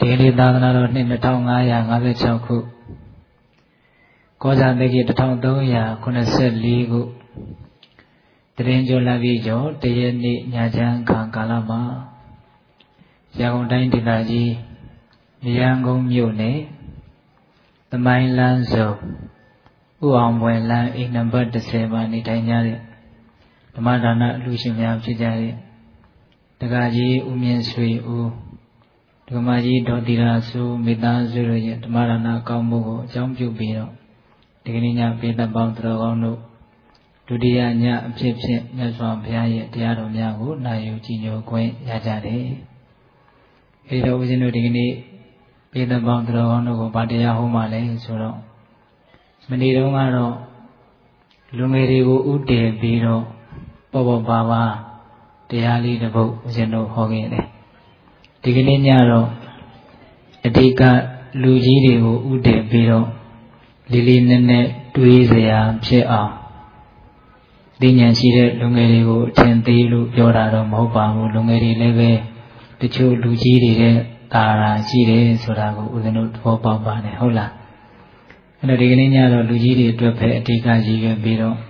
ဒီကနေ့သာသနာတော်နှစ်2556ခုကောဇာတက္ကီ1384ခုတရင်ကျော်လာပြီကျော်တရက်နေ့ညချမ်းခါကာလမှာရန်ကုန်တိုင်းဒေသကြီးရန်ကုန်မြို့နယ်သမိုင်းလမ်းစုံဥအောင်ပွဲလမ်းအိမ်နံပါတ်30မှာနေထိုင်ကြတဲ့ဓမ္မဒါနလူရှင်များဖြစ်ကြတဲ့တက္ကကြီးဦးမြင့်ဆွေဦးဒကမကြီးဒေါ်တီရာစုမိသားစုတို့ရဲ့ဓမ္မဒါနကောင်းမှုကိုအကြောင်းပြုပြီးတော့ဒီကနေ့ညပေးသက်ပေါင်းတော်ကောင်းတို့ဒုတိယညအဖြစ်ဖြင့်မြတ်စွာဘုရားရဲ့တရားတော်များကိုနာယူကြည်ညိုခွင့်ရကြတယ်။အဲဒီတော့ဦးဇင်းတို့ဒီကနေ့ပေးသက်ပေါင်းတော်ကောင်းတို့ကိုဗာတရားဟောမှလဲဆိုတော့မနေ့တုန်းကတော့လူငယ်တွေကိုဥတည်ပြီးတော့ပေါ်ပေါ်ပါပါတရားလေးတစ်ပုဒ်ဦးဇင်းတို့ဟောခဲ့တယ်။ဒီကနေ့ညတော့အဓိကလူကြီးတွေကိုဥတည်ပြီးတော့လေးလေးနက်နက်တွေးစရာဖြစ်အောင်သိဉာဏ်ရှိတဲ့လူငယ်တွေကိုအထင်သေးလို့ပြောတာတော့မဟုတ်ပါဘူးလူငယ်တွေလည်းပဲတချို့လူကြီးတွေတဲ့တာရာရှိတယ်ဆိုတာကိုဦးဇင်းတို့သဘောပေါက်ပါတယ်ဟုတ်လားအဲ့တော့ဒီကနေ့ညတော့လူကြီးတွေအတွက်ပဲအဓိကရည်ရွယ်ပြီးတော့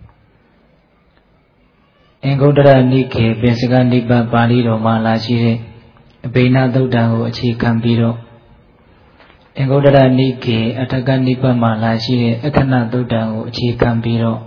အင်္ဂုတ္တရနိခေပင်စကနိဗ္ဗာန်ပါဠိတော်မှာလာရှိတဲ့အဘိနသုတ်တံကိုအခြေခံပြီးတော့အင်္ဂုတ္တရနိခေအထကနိဗ္ဗာန်မှာလာရှိတဲ့အခဏသုတ်တံကိုအခြေခံပြီးတော့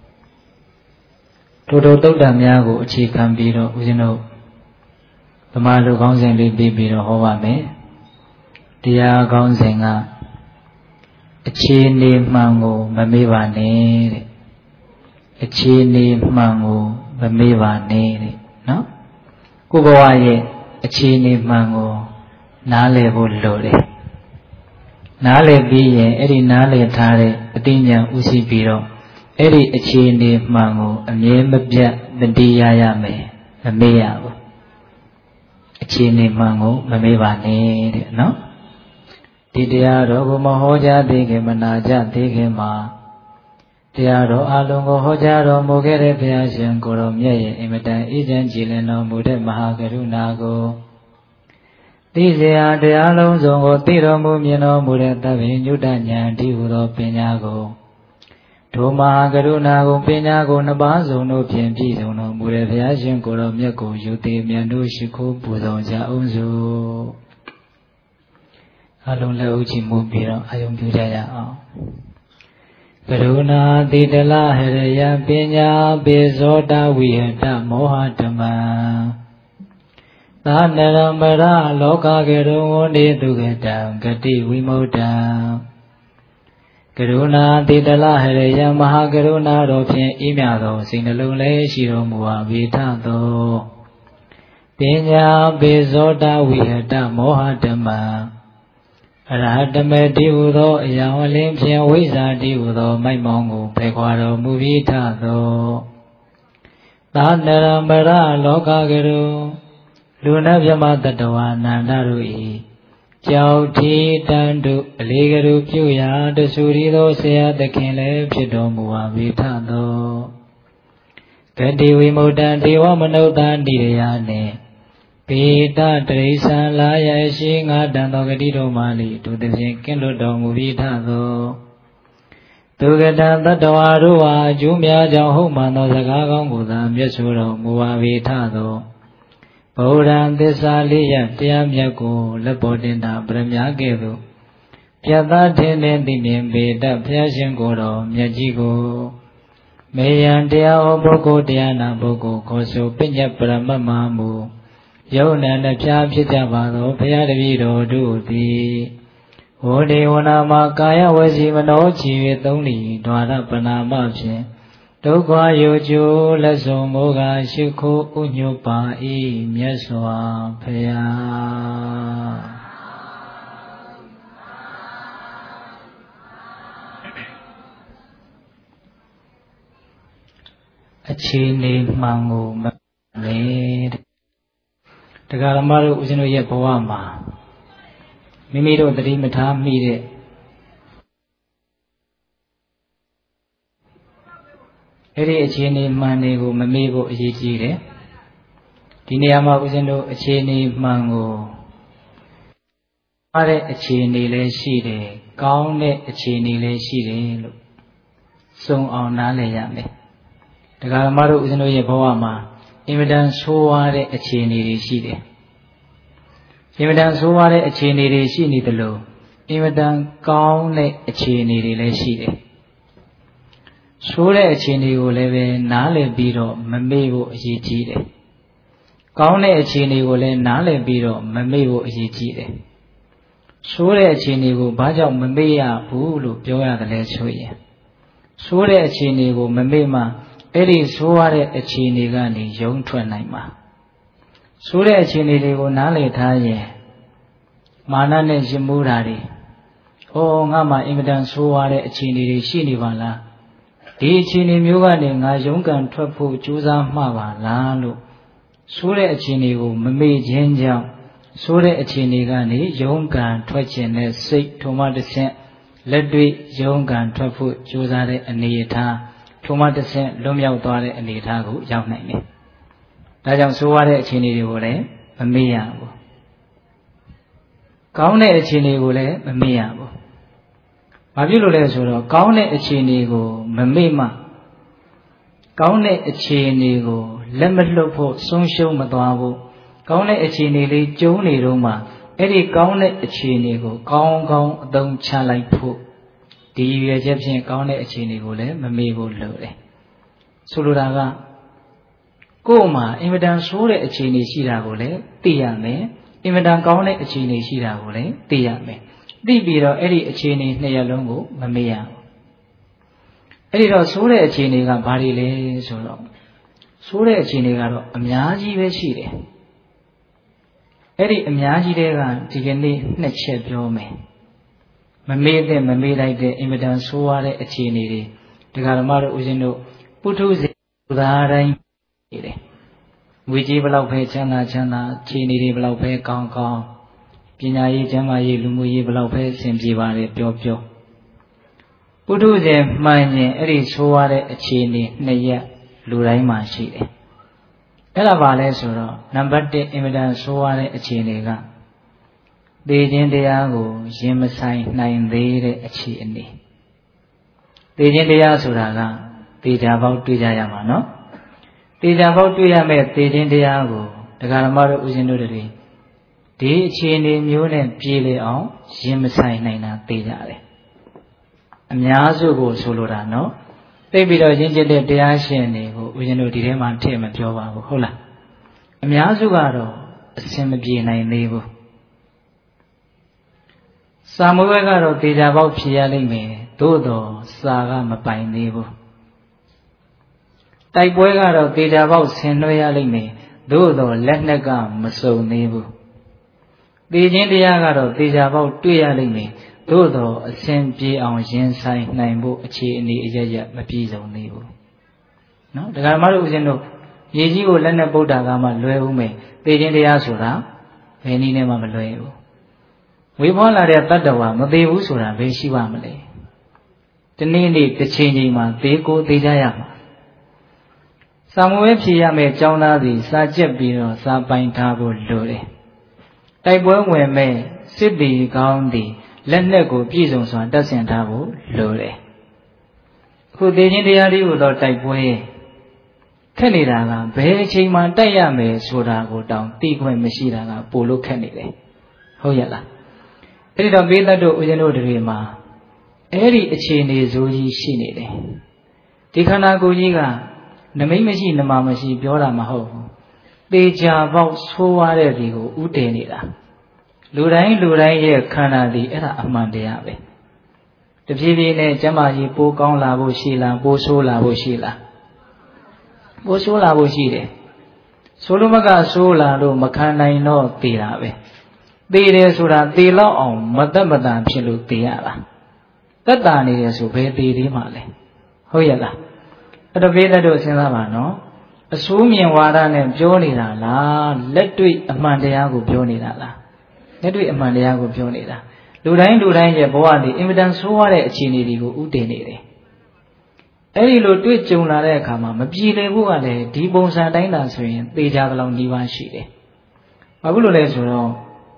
ထိုသုတ်တံများကိုအခြေခံပြီးတော့ဦးဇင်းတို့ဗမာလူကောင်းစဉ်လေးပြီးတော့ဟောပါမယ်တရားကောင်းစဉ်ကအခြေအနေမှန်ကိုမမေ့ပါနဲ့တဲ့အခြေအနေမှန်ကိုမမေ့ပါနဲ့တဲ့နော်ကိုယ်ဘဝရဲ့အခြေအနေမှန်ကိုနားလည်ဖို့လိုတယ်နားလည်ပြီးရင်အဲ့ဒီနားလည်ထားတဲ့အသိဉာဏ်ဥရှိပြီးတော့အဲ့ဒီအခြေအနေမှန်ကိုအမြဲမပြတ်တတိယရမယ်မမေ့ရဘူးအခြေအနေမှန်ကိုမမေ့ပါနဲ့တဲ့နော်ဒီတရားတော်ကိုမဟောကြားသေးခင်မနာကြသေးခင်မှာတရားတော်အလုံးကိုဟောကြားတော်မူခဲ့တဲ့ဘုရားရှင်ကိုရောမြတ်ရဲ့အင်မတန်အေးချမ်းကြည်လင်တော်မူတဲ့မဟာကရုဏာကိုသိစရာတရားလုံးစုံကိုသိတော်မူမြင်တော်မူတဲ့သဗ္ဗညုတဉာဏ်ဒီဟုသောပညာကိုဒုမဟာကရုဏာကိုပညာကိုနှစ်ပါးစုံတို့ဖြင့်ပြည့်စုံတော်မူတဲ့ဘုရားရှင်ကိုရောမြတ်ကိုယူသည်မြတ်တို့ရှိခိုးပူဇော်ကြအောင်စို့အလုံးလက်ဥချီမှုပြီးတော့အာယုံပြုကြရအောင်ကရုဏာတိတလဟရယပညာပေဇောတဝိဟတမောဟဓမ္မသာနရမရလောကကရုဝန္တိတုကတံဂတိဝိမု ṭ ံကရုဏာတိတလဟရယမဟာကရုဏာတော်ဖြင့်ဤမြသောစိတ်နှလုံးလည်းရှိတော်မူပါ၏ထသောပညာပေဇောတဝိဟတမောဟဓမ္မအရဟတမေတိဟုသောအရာဝလင်းဖြင့်ဝိဇ္ဇာတိဟုသောမိုက်မောင်းကိုဖယ်ခွာတော်မူပြီးထသောသာနရမရလောကကရုလူနာမြမတတဝါနန္ဒတို့၏ကြောက်ထီတန်တို့အလေးကရုပြုရာတဆူရီသောဆရာသခင်လည်းဖြစ်တော်မူပါ၏ထသောဂတိဝိမု ṭ ံဒေဝမနုဿာနိရယနှင့်ပေတတရိစ္ဆာလာယရှိငါတန်သောဂတိတော်မှလိဒုသဖြင့်ကင်းလွတ်တော်မူပြီးထသောသူကတံတတဝါတို့ဟာအကျိုးများကြောင့်ဟုတ်မှန်သောစကားကောင်းကိုသာမျက်ဆိုတော်မူပါ၏ထသောဗုဒ္ဓံသစ္စာလေးရတရားမြတ်ကိုလက်ပေါ်တင်တာပရမ ्या ကဲ့သို့ပြတ်သားထင်းထင်းသိမြင်ပေတတ်ဘုရားရှင်ကိုယ်တော်မြတ်ကြီးကိုမေယံတရားဟောပုဂ္ဂိုလ်တရားနာပုဂ္ဂိုလ်ခေါ်ဆိုပညတ်ပရမတ်မှာမူယုံနာနှပြဖြစ်ကြပါသောဘုရားတပည့်တော်တို့သည်ဝေဒေဝနာမှာကာယဝစီမနောချီ၍သုံးလီဒွါရပနာမဖြင့်ဒုက္ခယောကျိုးလက်စုံမောကရှိခိုးဥညွတ်ပါ၏မြတ်စွာဘုရားအခြေအနေမှန်ကိုမမေ့တရားဓမ္မတို့ဦးဇင်းတို့ရဲ့ဘဝမှာမိမိတို့သတိမထားမိတဲ့အဲ့ဒီအခြေအနေမှန်တွေကိုမမေ့ဖို့အရေးကြီးတယ်ဒီနေရာမှာဦးဇင်းတို့အခြေအနေမှန်ကိုတဲ့အခြေအနေလည်းရှိတယ်ကောင်းတဲ့အခြေအနေလည်းရှိတယ်လို့စုံအောင်နားလည်ရမယ်တရားဓမ္မတို့ဦးဇင်းတို့ရဲ့ဘဝမှာအင်မတန်ဆိုးဝါးတဲ့အခြေအနေတွေရှိတယ်အင်မတန်ဆိုးဝါးတဲ့အခြေအနေတွေရှိနေတယ်လို့အင်မတန်ကောင်းတဲ့အခြေအနေတွေလည်းရှိတယ်ဆိုးတဲ့အခြေအနေကိုလည်းပဲနားလည်ပြီးတော့မမေ့ဖို့အရေးကြီးတယ်ကောင်းတဲ့အခြေအနေကိုလည်းနားလည်ပြီးတော့မမေ့ဖို့အရေးကြီးတယ်ဆိုးတဲ့အခြေအနေကိုဘာကြောင့်မမေ့ရဘူးလို့ပြောရတယ်လဲဆိုရင်ဆိုးတဲ့အခြေအနေကိုမမေ့မှအဲ့ဒီဆိုးရတဲ့အခြေအနေကနေရုန်းထွက်နိုင်မှာဆိုးတဲ့အခြေအနေတွေကိုနားလည်ထားရင်မာနနဲ့ရမိုးတာတွေငါမှအင်မတန်ဆိုးရတဲ့အခြေအနေတွေရှိနေပါလားဒီအခြေအနေမျိုးကနေငါရုန်းကန်ထွက်ဖို့ကြိုးစားမှပါလားလို့ဆိုးတဲ့အခြေအနေကိုမမေ့ခြင်းကြောင့်ဆိုးတဲ့အခြေအနေကနေရုန်းကန်ထွက်ခြင်းနဲ့စိတ်ထုံမတစ်ဆင့်လက်တွေ့ရုန်းကန်ထွက်ဖို့ကြိုးစားတဲ့အနေအထားထုံမတစ်ဆင့်လွတ်မြောက်သွားတဲ့အနေအထားကိုရောက်နိုင်တယ်။ဒါကြောင့်ဆိုးရတဲ့အခြေအနေတွေကိုလည်းမမေ့ရဘူး။ကောင်းတဲ့အခြေအနေကိုလည်းမမေ့ရဘူး။ဘာဖြစ်လို့လဲဆိုတော့ကောင်းတဲ့အခြေအနေကိုမမေ့မှကောင်းတဲ့အခြေအနေကိုလက်မလွတ်ဖို့ဆုံးရှုံးမသွားဘူးကောင်းတဲ့အခြေအနေလေးကျုံနေတော့မှအဲ့ဒီကောင်းတဲ့အခြေအနေကိုကောင်းကောင်းအသုံးချလိုက်ဖို့ဒီရွယ်ချက်ဖြင့်ကောင်းတဲ့အခြေအနေကိုလည်းမမေ့ဖို့လိုတယ်ဆိုလိုတာကကိုယ်မှာအင်မတန်ဆိုးတဲ့အခြေအနေရှိတာကိုလည်းသိရမယ်အင်မတန်ကောင်းတဲ့အခြေအနေရှိတာကိုလည်းသိရမယ်သိပြီးတော့အဲ့ဒီအခြေအနေနှစ်ရပ်လုံးကိုမမေ့ရဘူးအဲ့ဒီတော့ဆိုးတဲ့အခြေအနေကဘာတွေလဲဆိုတော့ဆိုးတဲ့အခြေအနေကတော့အများကြီးပဲရှိတယ်အဲ့ဒီအများကြီးတွေကဒီကနေ့နှစ်ချက်ပြောမယ်မမေ့တဲ့မမေ့လိုက်တဲ့အင်မတန်ဆိုးရတဲ့အခြေအနေတွေတရားဓမ္မတို့ဦးဇင်းတို့ပုထုဇဉ်လူသားတိုင်းနေတယ်ငွေကြီးဘလောက်ပဲချမ်းသာအခြေအနေတွေဘလောက်ပဲကောင်းပညာရေးကျမ်းမာရေးလူမှုရေးဘလောက်ပဲအဆင်ပြေပါတယ်ပြောပုထုဇဉ်မှန်ရင်အဲ့ဒီဆိုးရတဲ့အခြေအနေနှစ်ရက်လူတိုင်းမှာရှိတယ်အဲ့ဒါပါလဲဆိုတော့နံပါတ်1အင်မတန်ဆိုးရတဲ့အခြေအနေကသေခြင်းတရားကိုရင်မဆိုင်နိုင်သေးတဲ့အခြေအနေသေခြင်းတရားဆိုတာကသေချာပေါက်တွေ့ကြရမှာနော်သေချာပေါက်တွေ့ရမဲ့သေခြင်းတရားကိုတရားဓမ္မတို့ဦးဇင်းတို့တွေဒီအခြေအနေမျိုးနဲ့ပြေလည်အောင်ရင်မဆိုင်နိုင်တာသိကြတယ်အများစုကိုဆိုလိုတာနော်သိပြီးတော့ရင်းကျက်တဲ့တရားရှင်တွေကိုဦးဇင်းတို့ဒီထဲမှာထည့်မပြောပါဘူးဟုတ်လားအများစုကတော့အစင်မပြေနိုင်သေးဘူးစာမွေးကတော့သေချာပေါက်ဖြေရလိမ့်မယ်သို့တော်စာကမပိုင်သေးဘူးတိုက်ပွဲကတော့သေချာပေါက်ဆင်နွှဲရလိမ့်မယ်သို့တော်လက်နက်ကမစုံသေးဘူးသေခြင်းတရားကတော့သေချာပေါက်တွေ့ရလိမ့်မယ်သို့တော်အစဉ်ပြေအောင်ရင်ဆိုင်နိုင်ဖို့အခြေအနေအရရမပြည့်စုံသေးဘူးနော်ဒကာမတို့ဦးဇင်းတို့ရေကြီးကိုလက်နဲ့ပုတ်တာကမှလွယ်ဦးမယ်သေခြင်းတရားဆိုတာဘယ်နည်းနဲ့မှမလွယ်ဘူးဝေဖွားလာတဲ့တတ္တဝါမသေးဘူးဆိုတာဘယ်ရှိပါမလဲဒီနေ့တစ်ချိန်ချိန်မှာသေကိုသေကြရမှာစာမွေးဖြေရမယ်ကျောင်းသားစီစာကျက်ပြီးတော့စာပိုင်ထားဖို့လိုတယ်တိုက်ပွဲဝင်မဲ့စစ်တီကောင်းသည်လက်နက်ကိုပြည့်စုံစွာတပ်ဆင်ထားဖို့လိုတယ်အခုသေခြင်းတရားလေးကိုတော့တိုက်ပွဲခက်နေတာကဘယ်အချိန်မှတိုက်ရမယ်ဆိုတာကိုတောင်သိခွင့်မရှိတာကပိုလို့ခက်နေတယ်ဟုတ်ရဲ့လားအဲ့ဒီတော့ဘေးသက်တို့ဦးဇင်းတို့တွေမှာအဲ့ဒီအခြေအနေဇိုးကြီးရှိနေတယ်ဒီခန္ဓာကိုယ်ကြီးကနမိတ်မရှိနမမရှိပြောတာမဟုတ်ဘူးသေချာပေါက်ဆိုးရတဲ့ဒီကိုဥတည်နေတာလူတိုင်းရဲ့ခန္ဓာဒီအဲ့ဒါအမှန်တရားပဲတဖြည်းဖြည်းနဲ့ကျမ်းမာရေးပိုးကောင်းလာဖို့ရှိလားပိုးဆိုးလာဖို့ရှိလားပိုးဆိုးလာဖို့ရှိတယ်ဆိုလိုမကဆိုးလာလို့မခံနိုင်တော့သေတာပဲသေတယ်ဆိုတာသေလောက်အောင်မသက်မတန်ဖြစ်လို့သေရတာသက်တာနေတယ်ဆိုဘယ်သေသေးမှလဲဟုတ်ရဲ့လားအဲ့တော့ဘေးသက်တို့စဉ်းစားပါနော်အဆိုးမြင်ဝါဒနဲ့ပြောနေတာလားလက်တွေ့အမှန်တရားကိုပြောနေတာလားလက်တွေ့အမှန်တရားကိုပြောနေတာလူတိုင်းရဲ့ဘဝတွေအင်မတန်ဆိုးရတဲ့အခြေအနေတွေကိုဥတည်နေတယ်အဲ့ဒီလိုတွေ့ကြုံလာတဲ့အခါမှာမပြေလည်ဖို့ကလည်းဒီပုံစံတိုင်းသာဆိုရင်သေချာသလောက်နှီးပါရှိတယ်ဘာဖြစ်လို့လဲဆိုတော့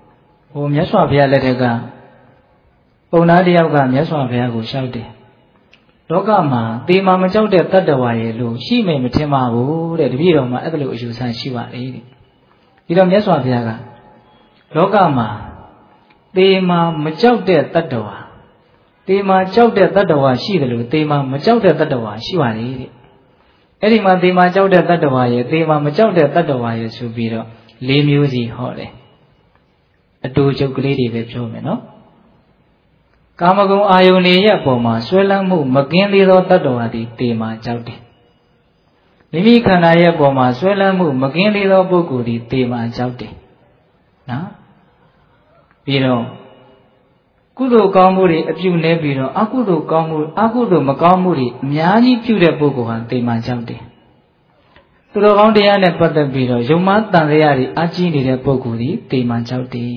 မြတ်စွာဘုရားလက်ထက်ကပုံနာတယောက်ကမြတ်စွာဘုရားကိုလျှောက်တယ်လောကမှာသေမှာမကြောက်တဲ့တတ္တဝါရဲ့လို့ရှိမယ်မထင်ပါဘူးတဲ့တပည့်တော်မှာအဲ့လိုအယူဆရှိပါလေတဲ့ဒီတော့မြတ်စွာဘုရားကလောကမှာသေမှာမကြောက်တဲ့တတ္တဝါသေမှာကြောက်တဲ့တတ္တဝါရှိတယ်လို့သေမှာမကြောက်တဲ့တတ္တဝါရှိပါလေတဲ့အဲ့ဒီမှာသေမှာကြောက်တဲ့တတ္တဝါရဲ့သေမှာမကြောက်တဲ့တတ္တဝါရဲ့ဆိုပြီးတော့၄မျိုးစီဟောတယ်အတူချုပ်ကလေးတွေပဲပြောမယ်နော်ကာမဂုဏ်အာယုန်ရဲ့အပေါ်မှာဆွဲလန်းမှုမကင်းသေးသောတတ္တဝါသည်သေမှာကြောက်တယ်မိမိခန္ဓာရဲ့အပေါ်မှာဆွဲလန်းမှုမကင်းသေးသောပုဂ္ဂိုလ်သည်သေမှာကြောက်တယ်နော်ပြီးတော့ကုသိုလ်ကောင်းမှုတွေအပြုနေပြီးတော့အကုသိုလ်ကောင်းမှုအကုသိုလ်မကောင်းမှုတွေအများကြီးပြုတဲ့ပုဂ္ဂိုလ်ဟာသေမှာကြောက်တယ်သူတော်ကောင်းတရားနဲ့ပတ်သက်ပြီးတော့ယုံမှားတန်တရားတွေအကြီးနေတဲ့ပုဂ္ဂိုလ်သည်သေမှာကြောက်တယ်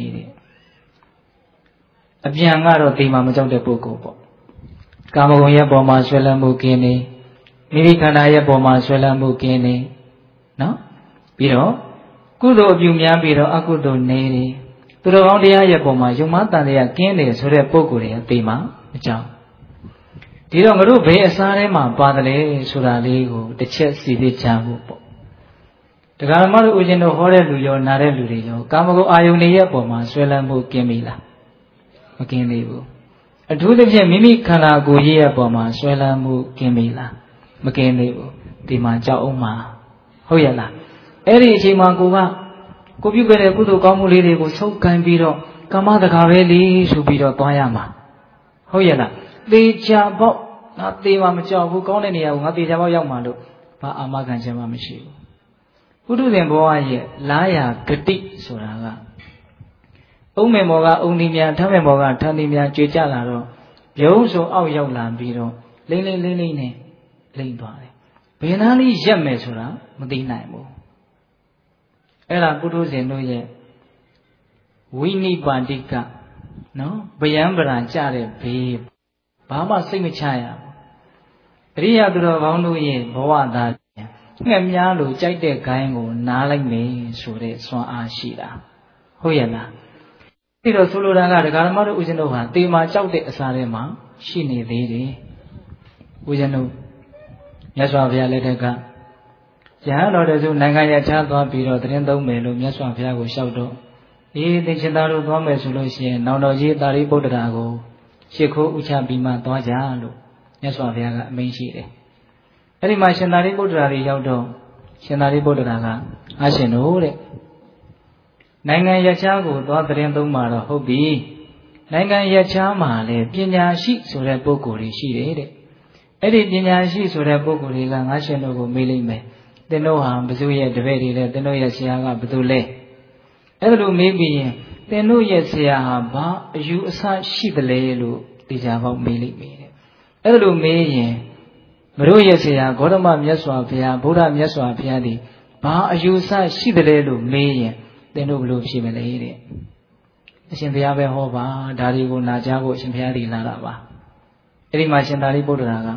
တဲ့အပြန်ကတော့သေမှာမကြောက်တဲ့ပုဂ္ဂိုလ်ပေါ့ကာမဂုဏ်ရဲ့ပေါ်မှာဆွဲလန်းမှုကင်းနေမိမိခန္ဓာရဲ့ပေါ်မှာဆွဲလန်းမှုကင်းနေနော်ပြီးတော့ကုသိုလ်အပြုများပြီးတော့အကုသိုလ်နေနေသူတော်ကောင်းတရားရဲ့ပေါ်မှာယုံမှားတန်တရားကင်းတယ်ဆိုတဲ့ပုဂ္ဂိုလ်တွေသေမှာမကြောက်ဒီတော့ငါတို့ဘယ်အစားထဲမှာပါတယ်လဲဆိုတာလေးကိုတစ်ချက်စီစစ်ကြဖို့ပေါ့တရားဓမ္မတို့ဦးဇင်းတို့ဟောတဲ့လူရောနားတဲ့လူတွေရောကာမဂုဏ်အာယုန်တွေရဲ့ပေါ်မှာဆွဲလန်းမှုကင်းပြီလားမကင်းသေးဘူးအထူးသဖြင့်မိမိခန္ဓာကိုယ်ရဲ့ပေါ်မှာဆွဲလန်းမှုကင်းပြီလားမကင်းသေးဘူးဒီမှာကြောက်အောင်မှာဟုတ်ရဲ့လားအဲ့ဒီအချိန်မှာကိုပြုခဲ့တဲ့ကုသိုလ်ကောင်းမှုလေးတွေကိုဆုပ်ကိုင်ပြီးတော့ကာမတကာပဲလေဆိုပြီးတော့သွားရမှာဟုတ်ရဲ့လားသေချာပေါက်ငါသေမှာမကြောက်ဘူးကောင်းတဲ့နေရာကိုငါသေချာပေါက်ရောက်မှာလို့ဘာအာမခံချက်မှမရှိဘူးပုထုဇဉ်ဘဝရဲ့လားရာဂတိဆိုတာကအုံးမေမောကအုံးဒီများထမ်းမေမောကထမ်းဒီများကြွေကြလာတော့ရုံးစုံအောက်ရောက်လာပြီးတော့လိမ့်နဲ့လိမ့်သွားတယ်ဘယ်နာလေးရက်မယ်ဆိုတာမသိနိုင်ဘူးအဲ့ဒါပုထုဇဉ်တို့ရဲ့ဝိနိပါတိကနော်ဗျံပရာကြတဲ့ဘေးဘာမှစိတ်မချရဘူးအရိယသူတော်ကောင်းတို့ရဲ့ဘဝသားငှက်များလို့ကြိုက်တဲ့ဂိုင်းကိုနားလိုက်မယ်ဆိုတဲ့စွမ်းအားရှိတာဟုတ်ရဲ့လားဒီတော့ဆိုလိုတာကဒကာဓမ္မတို့ဦးဇင်းတို့ဟာတေမာကြောက်တဲ့အစားထဲမှာရှိနေသေးတယ်ဦးဇင်းတို့မြတ်စွာဘုရားလက်ထက်ကရဟန်းတော်တစုနိုင်ငံရခြားသွားပြီးတော့တရင်သုံးမယ်လို့မြတ်စွာဘုရားကိုလျှောက်တော့အေးသင်္ချင်သားတို့သွားမယ်ဆိုလို့ရှိရင်နောင်တော်ကြီးတာရိပုတ္တရာကိုရှ िख ိုးဥချပြီးမှသွားကြလို့မြတ်စွာဘုရားကအမိန့်ရှိတယ်အဲ့ဒီမှာရှင်သာရိပုတ္တရာတွေရောက်တော့ရှင်သာရိပုတ္တရာကအာရှင်တို့တဲ့နိုင်ငံရခြားကိုသွားတရင်သုံးမှာတော့ဟုတ်ပြီနိုင်ငံရခြားမှာလည်းပညာရှိဆိုတဲ့ပုဂ္ဂိုလ်တွေရှိတယ်တဲ့အဲ့ဒီပညာရှိဆိုတဲ့ပုဂ္ဂိုလ်တွေကငါရှင်တို့ကိုမေးလိမ့်မယ်သင်တို့ဟာဘုသူရဲ့တပည့်တွေလဲသင်တို့ရဲ့ဆရာကဘယ်သူလဲအဲ့ဒါလို့မေးပြီးရင်သင်တို့ရဲ့ဆရာဟာဘာအယူအဆရှိသလဲလို့တရားပေါက်မေးလိမ့်မယ်တဲ့အဲ့ဒါလို့မေးရင်မတို့ရဲ့ဆရာဂေါတမမြတ်စွာဘုရားဗုဒ္ဓမြတ်စွာဘုရားဒီဘာအယူအဆရှိသလဲလို့မေးရင်သင်တို့ဘယ်လိုဖြေမလဲတဲ့အရှင်ဘုရားပဲဟောပါဒါတွေကိုနာကြားဖို့အရှင်ဘုရားဒီလာတာပါအဲ့ဒီမှာရှင်သာရိပုတ္တရာက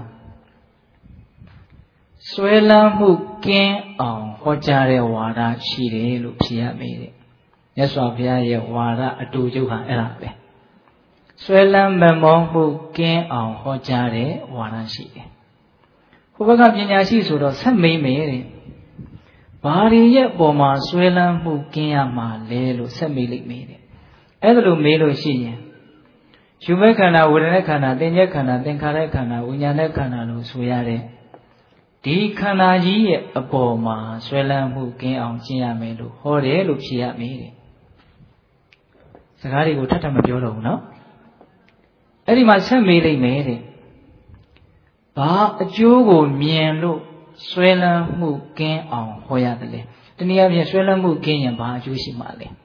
ဆွဲလန်းမှုကင်းအောင်ဟောကြားတဲ့ဝါဒရှိတယ်လို့ဖြေရမယ်တဲ့မြတ်စွာဘုရားရဲ့ဝါဒအတူကျုပ်ဟာအဲ့ဒါပဲဆွဲလန်းမမောမှုကင်းအောင်ဟောကြားတဲ့ဝါဒရှိတယ်ဟိုဘက်ကပညာရှိဆိုတော့ဆက်မေးမယ်တဲ့ဘာတွေရဲ့ပေါ်မှာဆွဲလန်းမှုကင်းရမှာလဲလို့ဆက်မေးလိုက်မယ်တဲ့အဲ့ဒါလို့မေးလို့ရှိရင်ယူမဲ့ခန္ဓာဝေဒနာခန္ဓာသင်္ညက်ခန္ဓာသင်္ခါရခန္ဓာဝိညာဉ်နဲ့ခန္ဓာလို့ဆိုရတဲ့ဒီခန္ဓာကြီးရဲ့အပေါ်မှာဆွဲလန်းမှုကင်းအောင်ကျင့်ရမယ်လို့ဟောတယ်လို့ဖြေရမယ်တဲ့စကားတွေကိုထပ်ထပ်မပြောတော့ဘူးနော်အဲ့ဒီမှာဆက်မေးလိုက်မယ်တဲ့ဘာအကျိုးကိုမြင်လို့ဆွဲလန်းမှုကင်းအောင်ဟောရတယ်လေတနည်းအားဖြင့်ဆွဲလန်းမှုကင်းရင်ဘာအကျိုးရှိမှာလဲ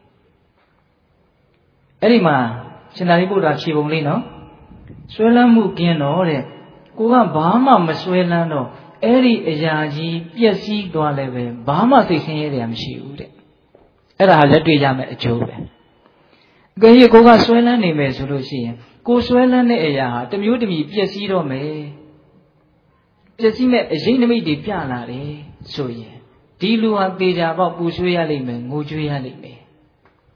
အဲ့ဒီမှာရှင်သာရိပုတ္တရာဖြေပုံလေးနော်ဆွဲလန်းမှုကင်းတော့တဲ့ကိုကဘာမှမဆွဲလန်းတော့အဲ့ဒီအရာကြီးပျက်စီးသွားလည်းပဲဘာမှသိဆင်းရဲတယ်မရှိဘူးတဲ့အဲ့ဒါဟာလက်တွေ့ရမယ်အကျိုးပဲအကယ်၍ကိုကဆွဲလန်းနေမယ်ဆိုလို့ရှိရင်ကိုဆွဲလန်းတဲ့အရာဟာတစ်မျိုးတစ်မျိုးပျက်စီးတော့မယ်ပျက်စီးမဲ့အရေးနမိတ်တွေပြလာတယ်ဆိုရင်ဒီလူဟာသေချာပေါက်ပူဆွေးရလိမ့်မယ်ငိုကြွေးရလိမ့်မယ်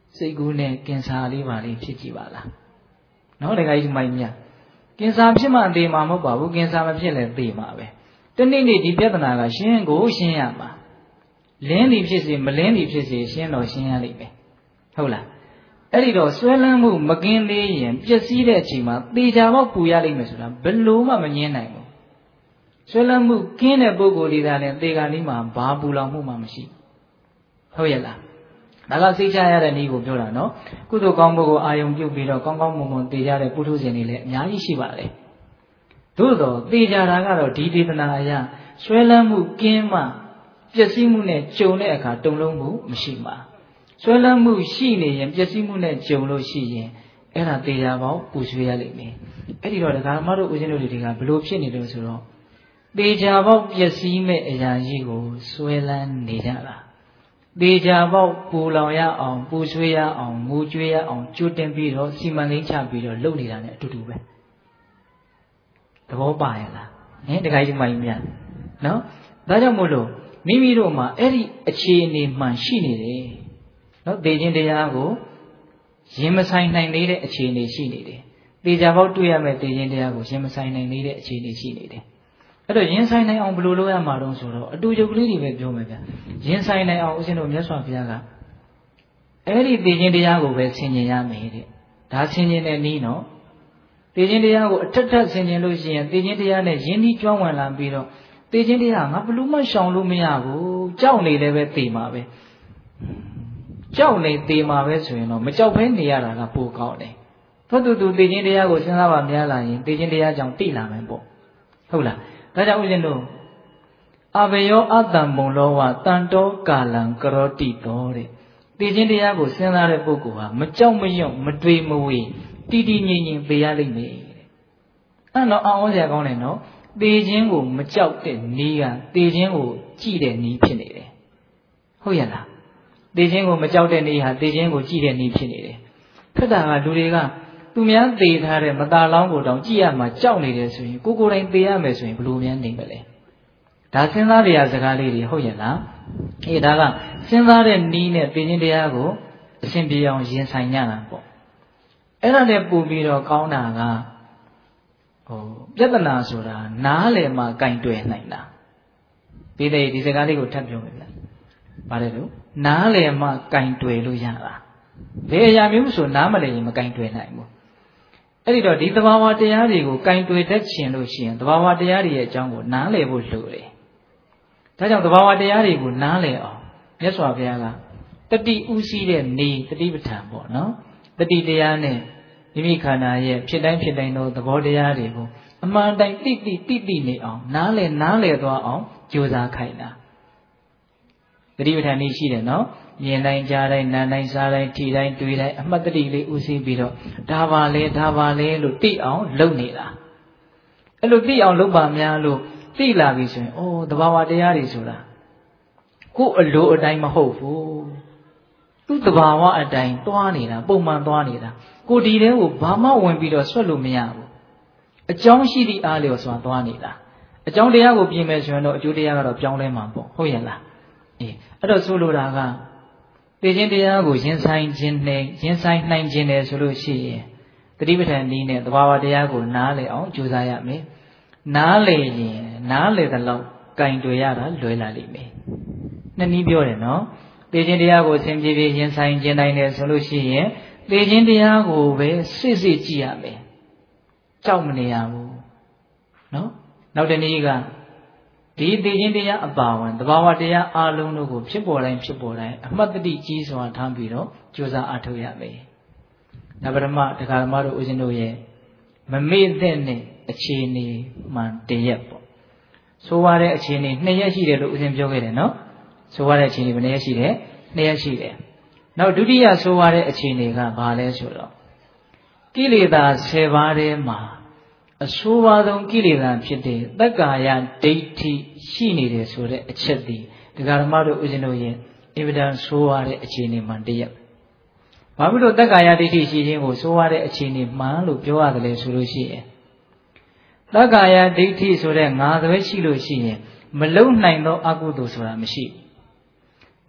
စိတ်ကူးနဲ့ကင်ဆာလေးပါလေးဖြစ်ကြည့်ပါလားနော်တခါကြီးမိုင်းမြကင်ဆာဖြစ်မှသေမှာမဟုတ်ပါဘူးကင်ဆာမဖြစ်လည်းသေမှာပဲတနေ့နေ့ဒီပြဿနာကရှင်းကိုရှင်းရမှာလင်းသည်ဖြစ်စေမလင်းသည်ဖြစ်စေရှင်းတော့ရှင်းရလိမ့်မယ်ဟုတ်လားအဲ့ဒီတော့ဆွဲလန်းမှုမကင်းသေးရင်ပျက်စီးတဲ့အချိန်မှာသေချာပေါက်ပူရလိမ့်မယ်ဆိုတာဘယ်လို့မှမငြင်းနိုင်ဘူးဆွဲလန်းမှုကင်းတဲ့ပုဂ္ဂိုလ်ဒီသားနဲ့သေခါလေးမှာဘာပူလောင်မှုမှမရှိဟုတ်ရဲ့လားဒါကစိတ်ချရတဲ့နည်းကိုပြောတာနော်ကုသိုလ်ကောင်းမှုကိုအာယုံပြုပြီးတော့ကောင်းကောင်းမွန်မွန်သေကြတဲ့ပုထုဇဉ်တွေလည်းအများကြီးရှိပါတယ်သို့တော့သေကြတာကတော့ဒီဒေသနာအရဆွဲလန်းမှုကင်းမှပျက်စီးမှုနဲ့ကြုံတဲ့အခါတုံလုံးမှုမရှိမှာဆွဲလန်းမှုရှိနေရင်ပျက်စီးမှုနဲ့ကြုံလို့ရှိရင်အဲ့ဒါသေချာပေါက်ပူဆွေးရလိမ့်မယ်အဲ့ဒီတော့ဒကာမတို့ဦးဇင်းတို့တွေကဘလို့ဖြစ်နေတယ်ဆိုတော့သေချာပေါက်ပျက်စီးမဲ့အရာကြီးကိုဆွဲလန်းနေကြတာသေချာပေါက်ပူလောင်ရအောင်ပူဆွေးရအောင်ငိုကြွေးရအောင်ကြိုတင်ပြီးတော့စီမံကိန်းချပြီးတော့လုပ်နေတာ ਨੇ အတူတူပဲသဘောပါရဲ့လားဟင်တခါကြီးမှကြီးများနော်ဒါကြောင့်မို့လို့မိမိတို့မှာအဲ့ဒီအခြေအနေမှန်ရှိနေတယ်နော်သေခြင်းတရားကိုရင်မဆိုင်နိုင်သေးတဲ့အခြေအနေရှိနေတယ်သေချာပေါက်တွေ့ရမယ့်သေခြင်းတရားကိုရင်မဆိုင်နိုင်သေးတဲ့အခြေအနေရှိနေတယ်အဲ့တော့ရင်ဆိုင်နိုင်အောင်ဘယ်လိုလုပ်ရမှာတုံးဆိုတော့အတူတူကလေးတွေပဲပြောမယ်ဗျရင်ဆိုင်နိုင်အောင်ဦးဇင်းတို့မြတ်စွာဘုရားကအဲ့ဒီသေခြင်းတရားကိုပဲဆင်ခြင်ရမယ်တဲ့ဒါဆင်ခြင်တဲ့နည်းနော်သေခြင်းတရားကိုအထက်ထပ်ဆင်ခြင်လို့ရှိရင်သေခြင်းတရားနဲ့ယဉ်ဤကျွမ်းဝင်လာပြီးတော့သေခြင်းတရားငါဘယ်လို့မှရှောင်လို့မရဘူးကြောက်နေလည်းပဲသေမှာပဲကြောက်နေသေမှာပဲဆိုရင်တော့မကြောက်ဘဲနေရတာကပိုကောင်းတယ်ထို့တူသေခြင်းတရားကိုစဉ်းစားပါများလာရင်သေခြင်းတရားကြောင့်တိလာမယ်ပေါ့ဟုတ်လားဒါကြောင့်ဦးဇင်းတို့အဘယောအတံဘုံလောဝတန်တောကာလံကရောတိတောတဲ့သေခြင်းတရားကိုစဉ်းစားတဲ့ပုဂ္ဂိုလ်ဟာမကြောက်မရွံ့မတွေးမဝေတည်တည်ငြိမ်ငြိမ်သေရလိမ့်မယ်တဲ့အဲ့တော့အောင်စရာကောင်းတယ်နော်သေခြင်းကိုမကြောက်တဲ့နည်းကသေခြင်းကိုကြည့်တဲ့နည်းဖြစ်နေတယ်ဟုတ်ရလားသေခြင်းကိုမကြောက်တဲ့နည်းဟာသေခြင်းကိုကြည့်တဲ့နည်းဖြစ်နေတယ်ခက်တာကလူတွေကသူများသေထားတဲ့မตาလောင်းကိုတောင်ကြည့်ရမှာကြောက်နေတယ်ဆိုရင်ကိုယ်တိုင်သေရမယ်ဆိုရင်ဘယ်လိုများနေမလဲဒါစဉ်းစားရစကားလေးတွေဟုတ်ရဲ့လားအေးဒါကစဉ်းစားတဲ့နည်းနဲ့သေခြင်းတရားကိုအစဉ်ပြေအောင်ရင်ဆိုင်ကြတာပေါ့အဲ့ဒါနဲ့ပို့ပြီးတော့ကောင်းတာကပြဿနာဆိုတာနားလည်မှကင်တွယ်နိုင်တာဒီစကားလေးကိုထပ်ပြောမယ်ဗျ။ပါတယ်လို့နားလည်မှကင်တွယ်လို့ရတာဘယ်အရာမျိုးဆိုနားမလည်ရင်မကင်တွယ်နိုင်ဘူးအဲ့ဒီတော့ဒီသဘာဝတရားတွေကိုကင်တွယ်တတ်ခြင်းလို့ရှိရင်သဘာဝတရားတွေရဲ့အကြောင်းကိုနားလည်ဖို့လိုတယ်ဒါကြောင့်သဘာဝတရားတွေကိုနားလည်အောင်မြတ်စွာဘုရားကတတိဥစည်းတဲ့နေတတိပဋ္ဌာန်ပေါ့နော်တတိတရားနဲ့မိမိခန္ဓာရဲ့ဖြစ်တိုင်းဖြစ်တိုင်းသောသဘောတရားတွေကိုအမှန်တိုင်းတိနေအောင်နားလည်သွားအောင်ကြိုးစားခိုင်းတာတတိပဋ္ဌာန်នេះရှိတယ်နော်မြင်တိုင်းကြားတိုင်းနားတိုင်းစားတိုင်းထိတိုင်းတွေ့တိုင်းအမှတ်တတိလေးဥသိပြီးတော့ဒါပါလေလို့သိအောင်လုပ်နေတာအဲ့လိုသိအောင်လုပ်ပါများလို့သိလာပြီဆိုရင်သဘာဝတရားတွေဆိုတာကိုယ်အလိုအတိုင်းမဟုတ်ဘူးသူ့သဘာဝအတိုင်းသွားနေတာပုံမှန်သွားနေတာကိုဒီတဲကိုဘာမှဝင်ပြီးတော့ဆွတ်လို့မရဘူးအကြောင်းရှိသည့်အားလျော်စွာသွားနေတာအကြောင်းတရားကိုပြင်မယ်ဆိုရင်တော့အကျိုးတရားကတော့ပြောင်းလဲမှာပေါ့ဟုတ်ရဲ့လားအဲ့တော့ဆိုလိုတာကသေခြင်းတရားကိုရင်ဆိုင်နိုင်ခြင်းတယ်ဆိုလို့ရှိရင်တတိပဋ္ဌာန်နည်းနဲ့သဘာဝတရားကိုနားလည်အောင်ကြိုးစားရမယ်နားလည်ရင်နားလည်သလောက်ကင်တွယ်ရတာလွယ်လာလိမ့်မယ်နှစ်နည်းပြောတယ်နော်သေခြင်းတရားကိုအစဉ်ပြေပြေရင်ဆိုင်ခြင်းနိုင်တယ်ဆိုလို့ရှိရင်သေခြင်းတရားကိုပဲစစ်ကြည့်ရမယ်ကြောက်မနေရဘူးနော်နောက်တနည်းကဒီသေခြင်းတရားအပါဝင်သဘာဝတရားအလုံးတို့ကိုဖြစ်ပေါ်တိုင်းအမှတ်တတိကြီးစွာထားပြီးတော့ကြိုးစားအားထုတ်ရမယ်။ဒါပထမတရားဓမ္မတို့ဦးဇင်းတို့ရဲ့မမေ့တဲ့နဲ့အခြေအနေမှန်တရက်ပေါ့။ဆိုရတဲ့အခြေအနေ2ရက်ရှိတယ်လို့ဦးဇင်းပြောခဲ့တယ်နော်။ဆိုရတဲ့အခြေအနေဘယ်နှရက်ရှိတယ်။2ရက်ရှိတယ်။နောက်ဒုတိယဆိုရတဲ့အခြေအနေကဘာလဲဆိုတော့ကိလေသာ10ပါးထဲမှာအဆိုးပါဆုံးကိလေသာဖြစ်တဲ့သက္ကာယဒိဋ္ဌိရှိနေတယ်ဆိုတဲ့အချက်ဒီဒကာဓမ္မတို့ဦးဇင်းတို့ရဲ့အဗဒံဆိုးရတဲ့အခြေအနေမှန်တရက်ဘာဖြစ်လို့သက္ကာယဒိဋ္ဌိရှိခြင်းကိုဆိုးရတဲ့အခြေအနေမှန်လို့ပြောရတယ်လဲဆိုလို့ရှိရင်သက္ကာယဒိဋ္ဌိဆိုတဲ့ငါသွဲရှိလို့ရှိရင်မလုံနိုင်သောအကုသိုလ်ဆိုတာမရှိမ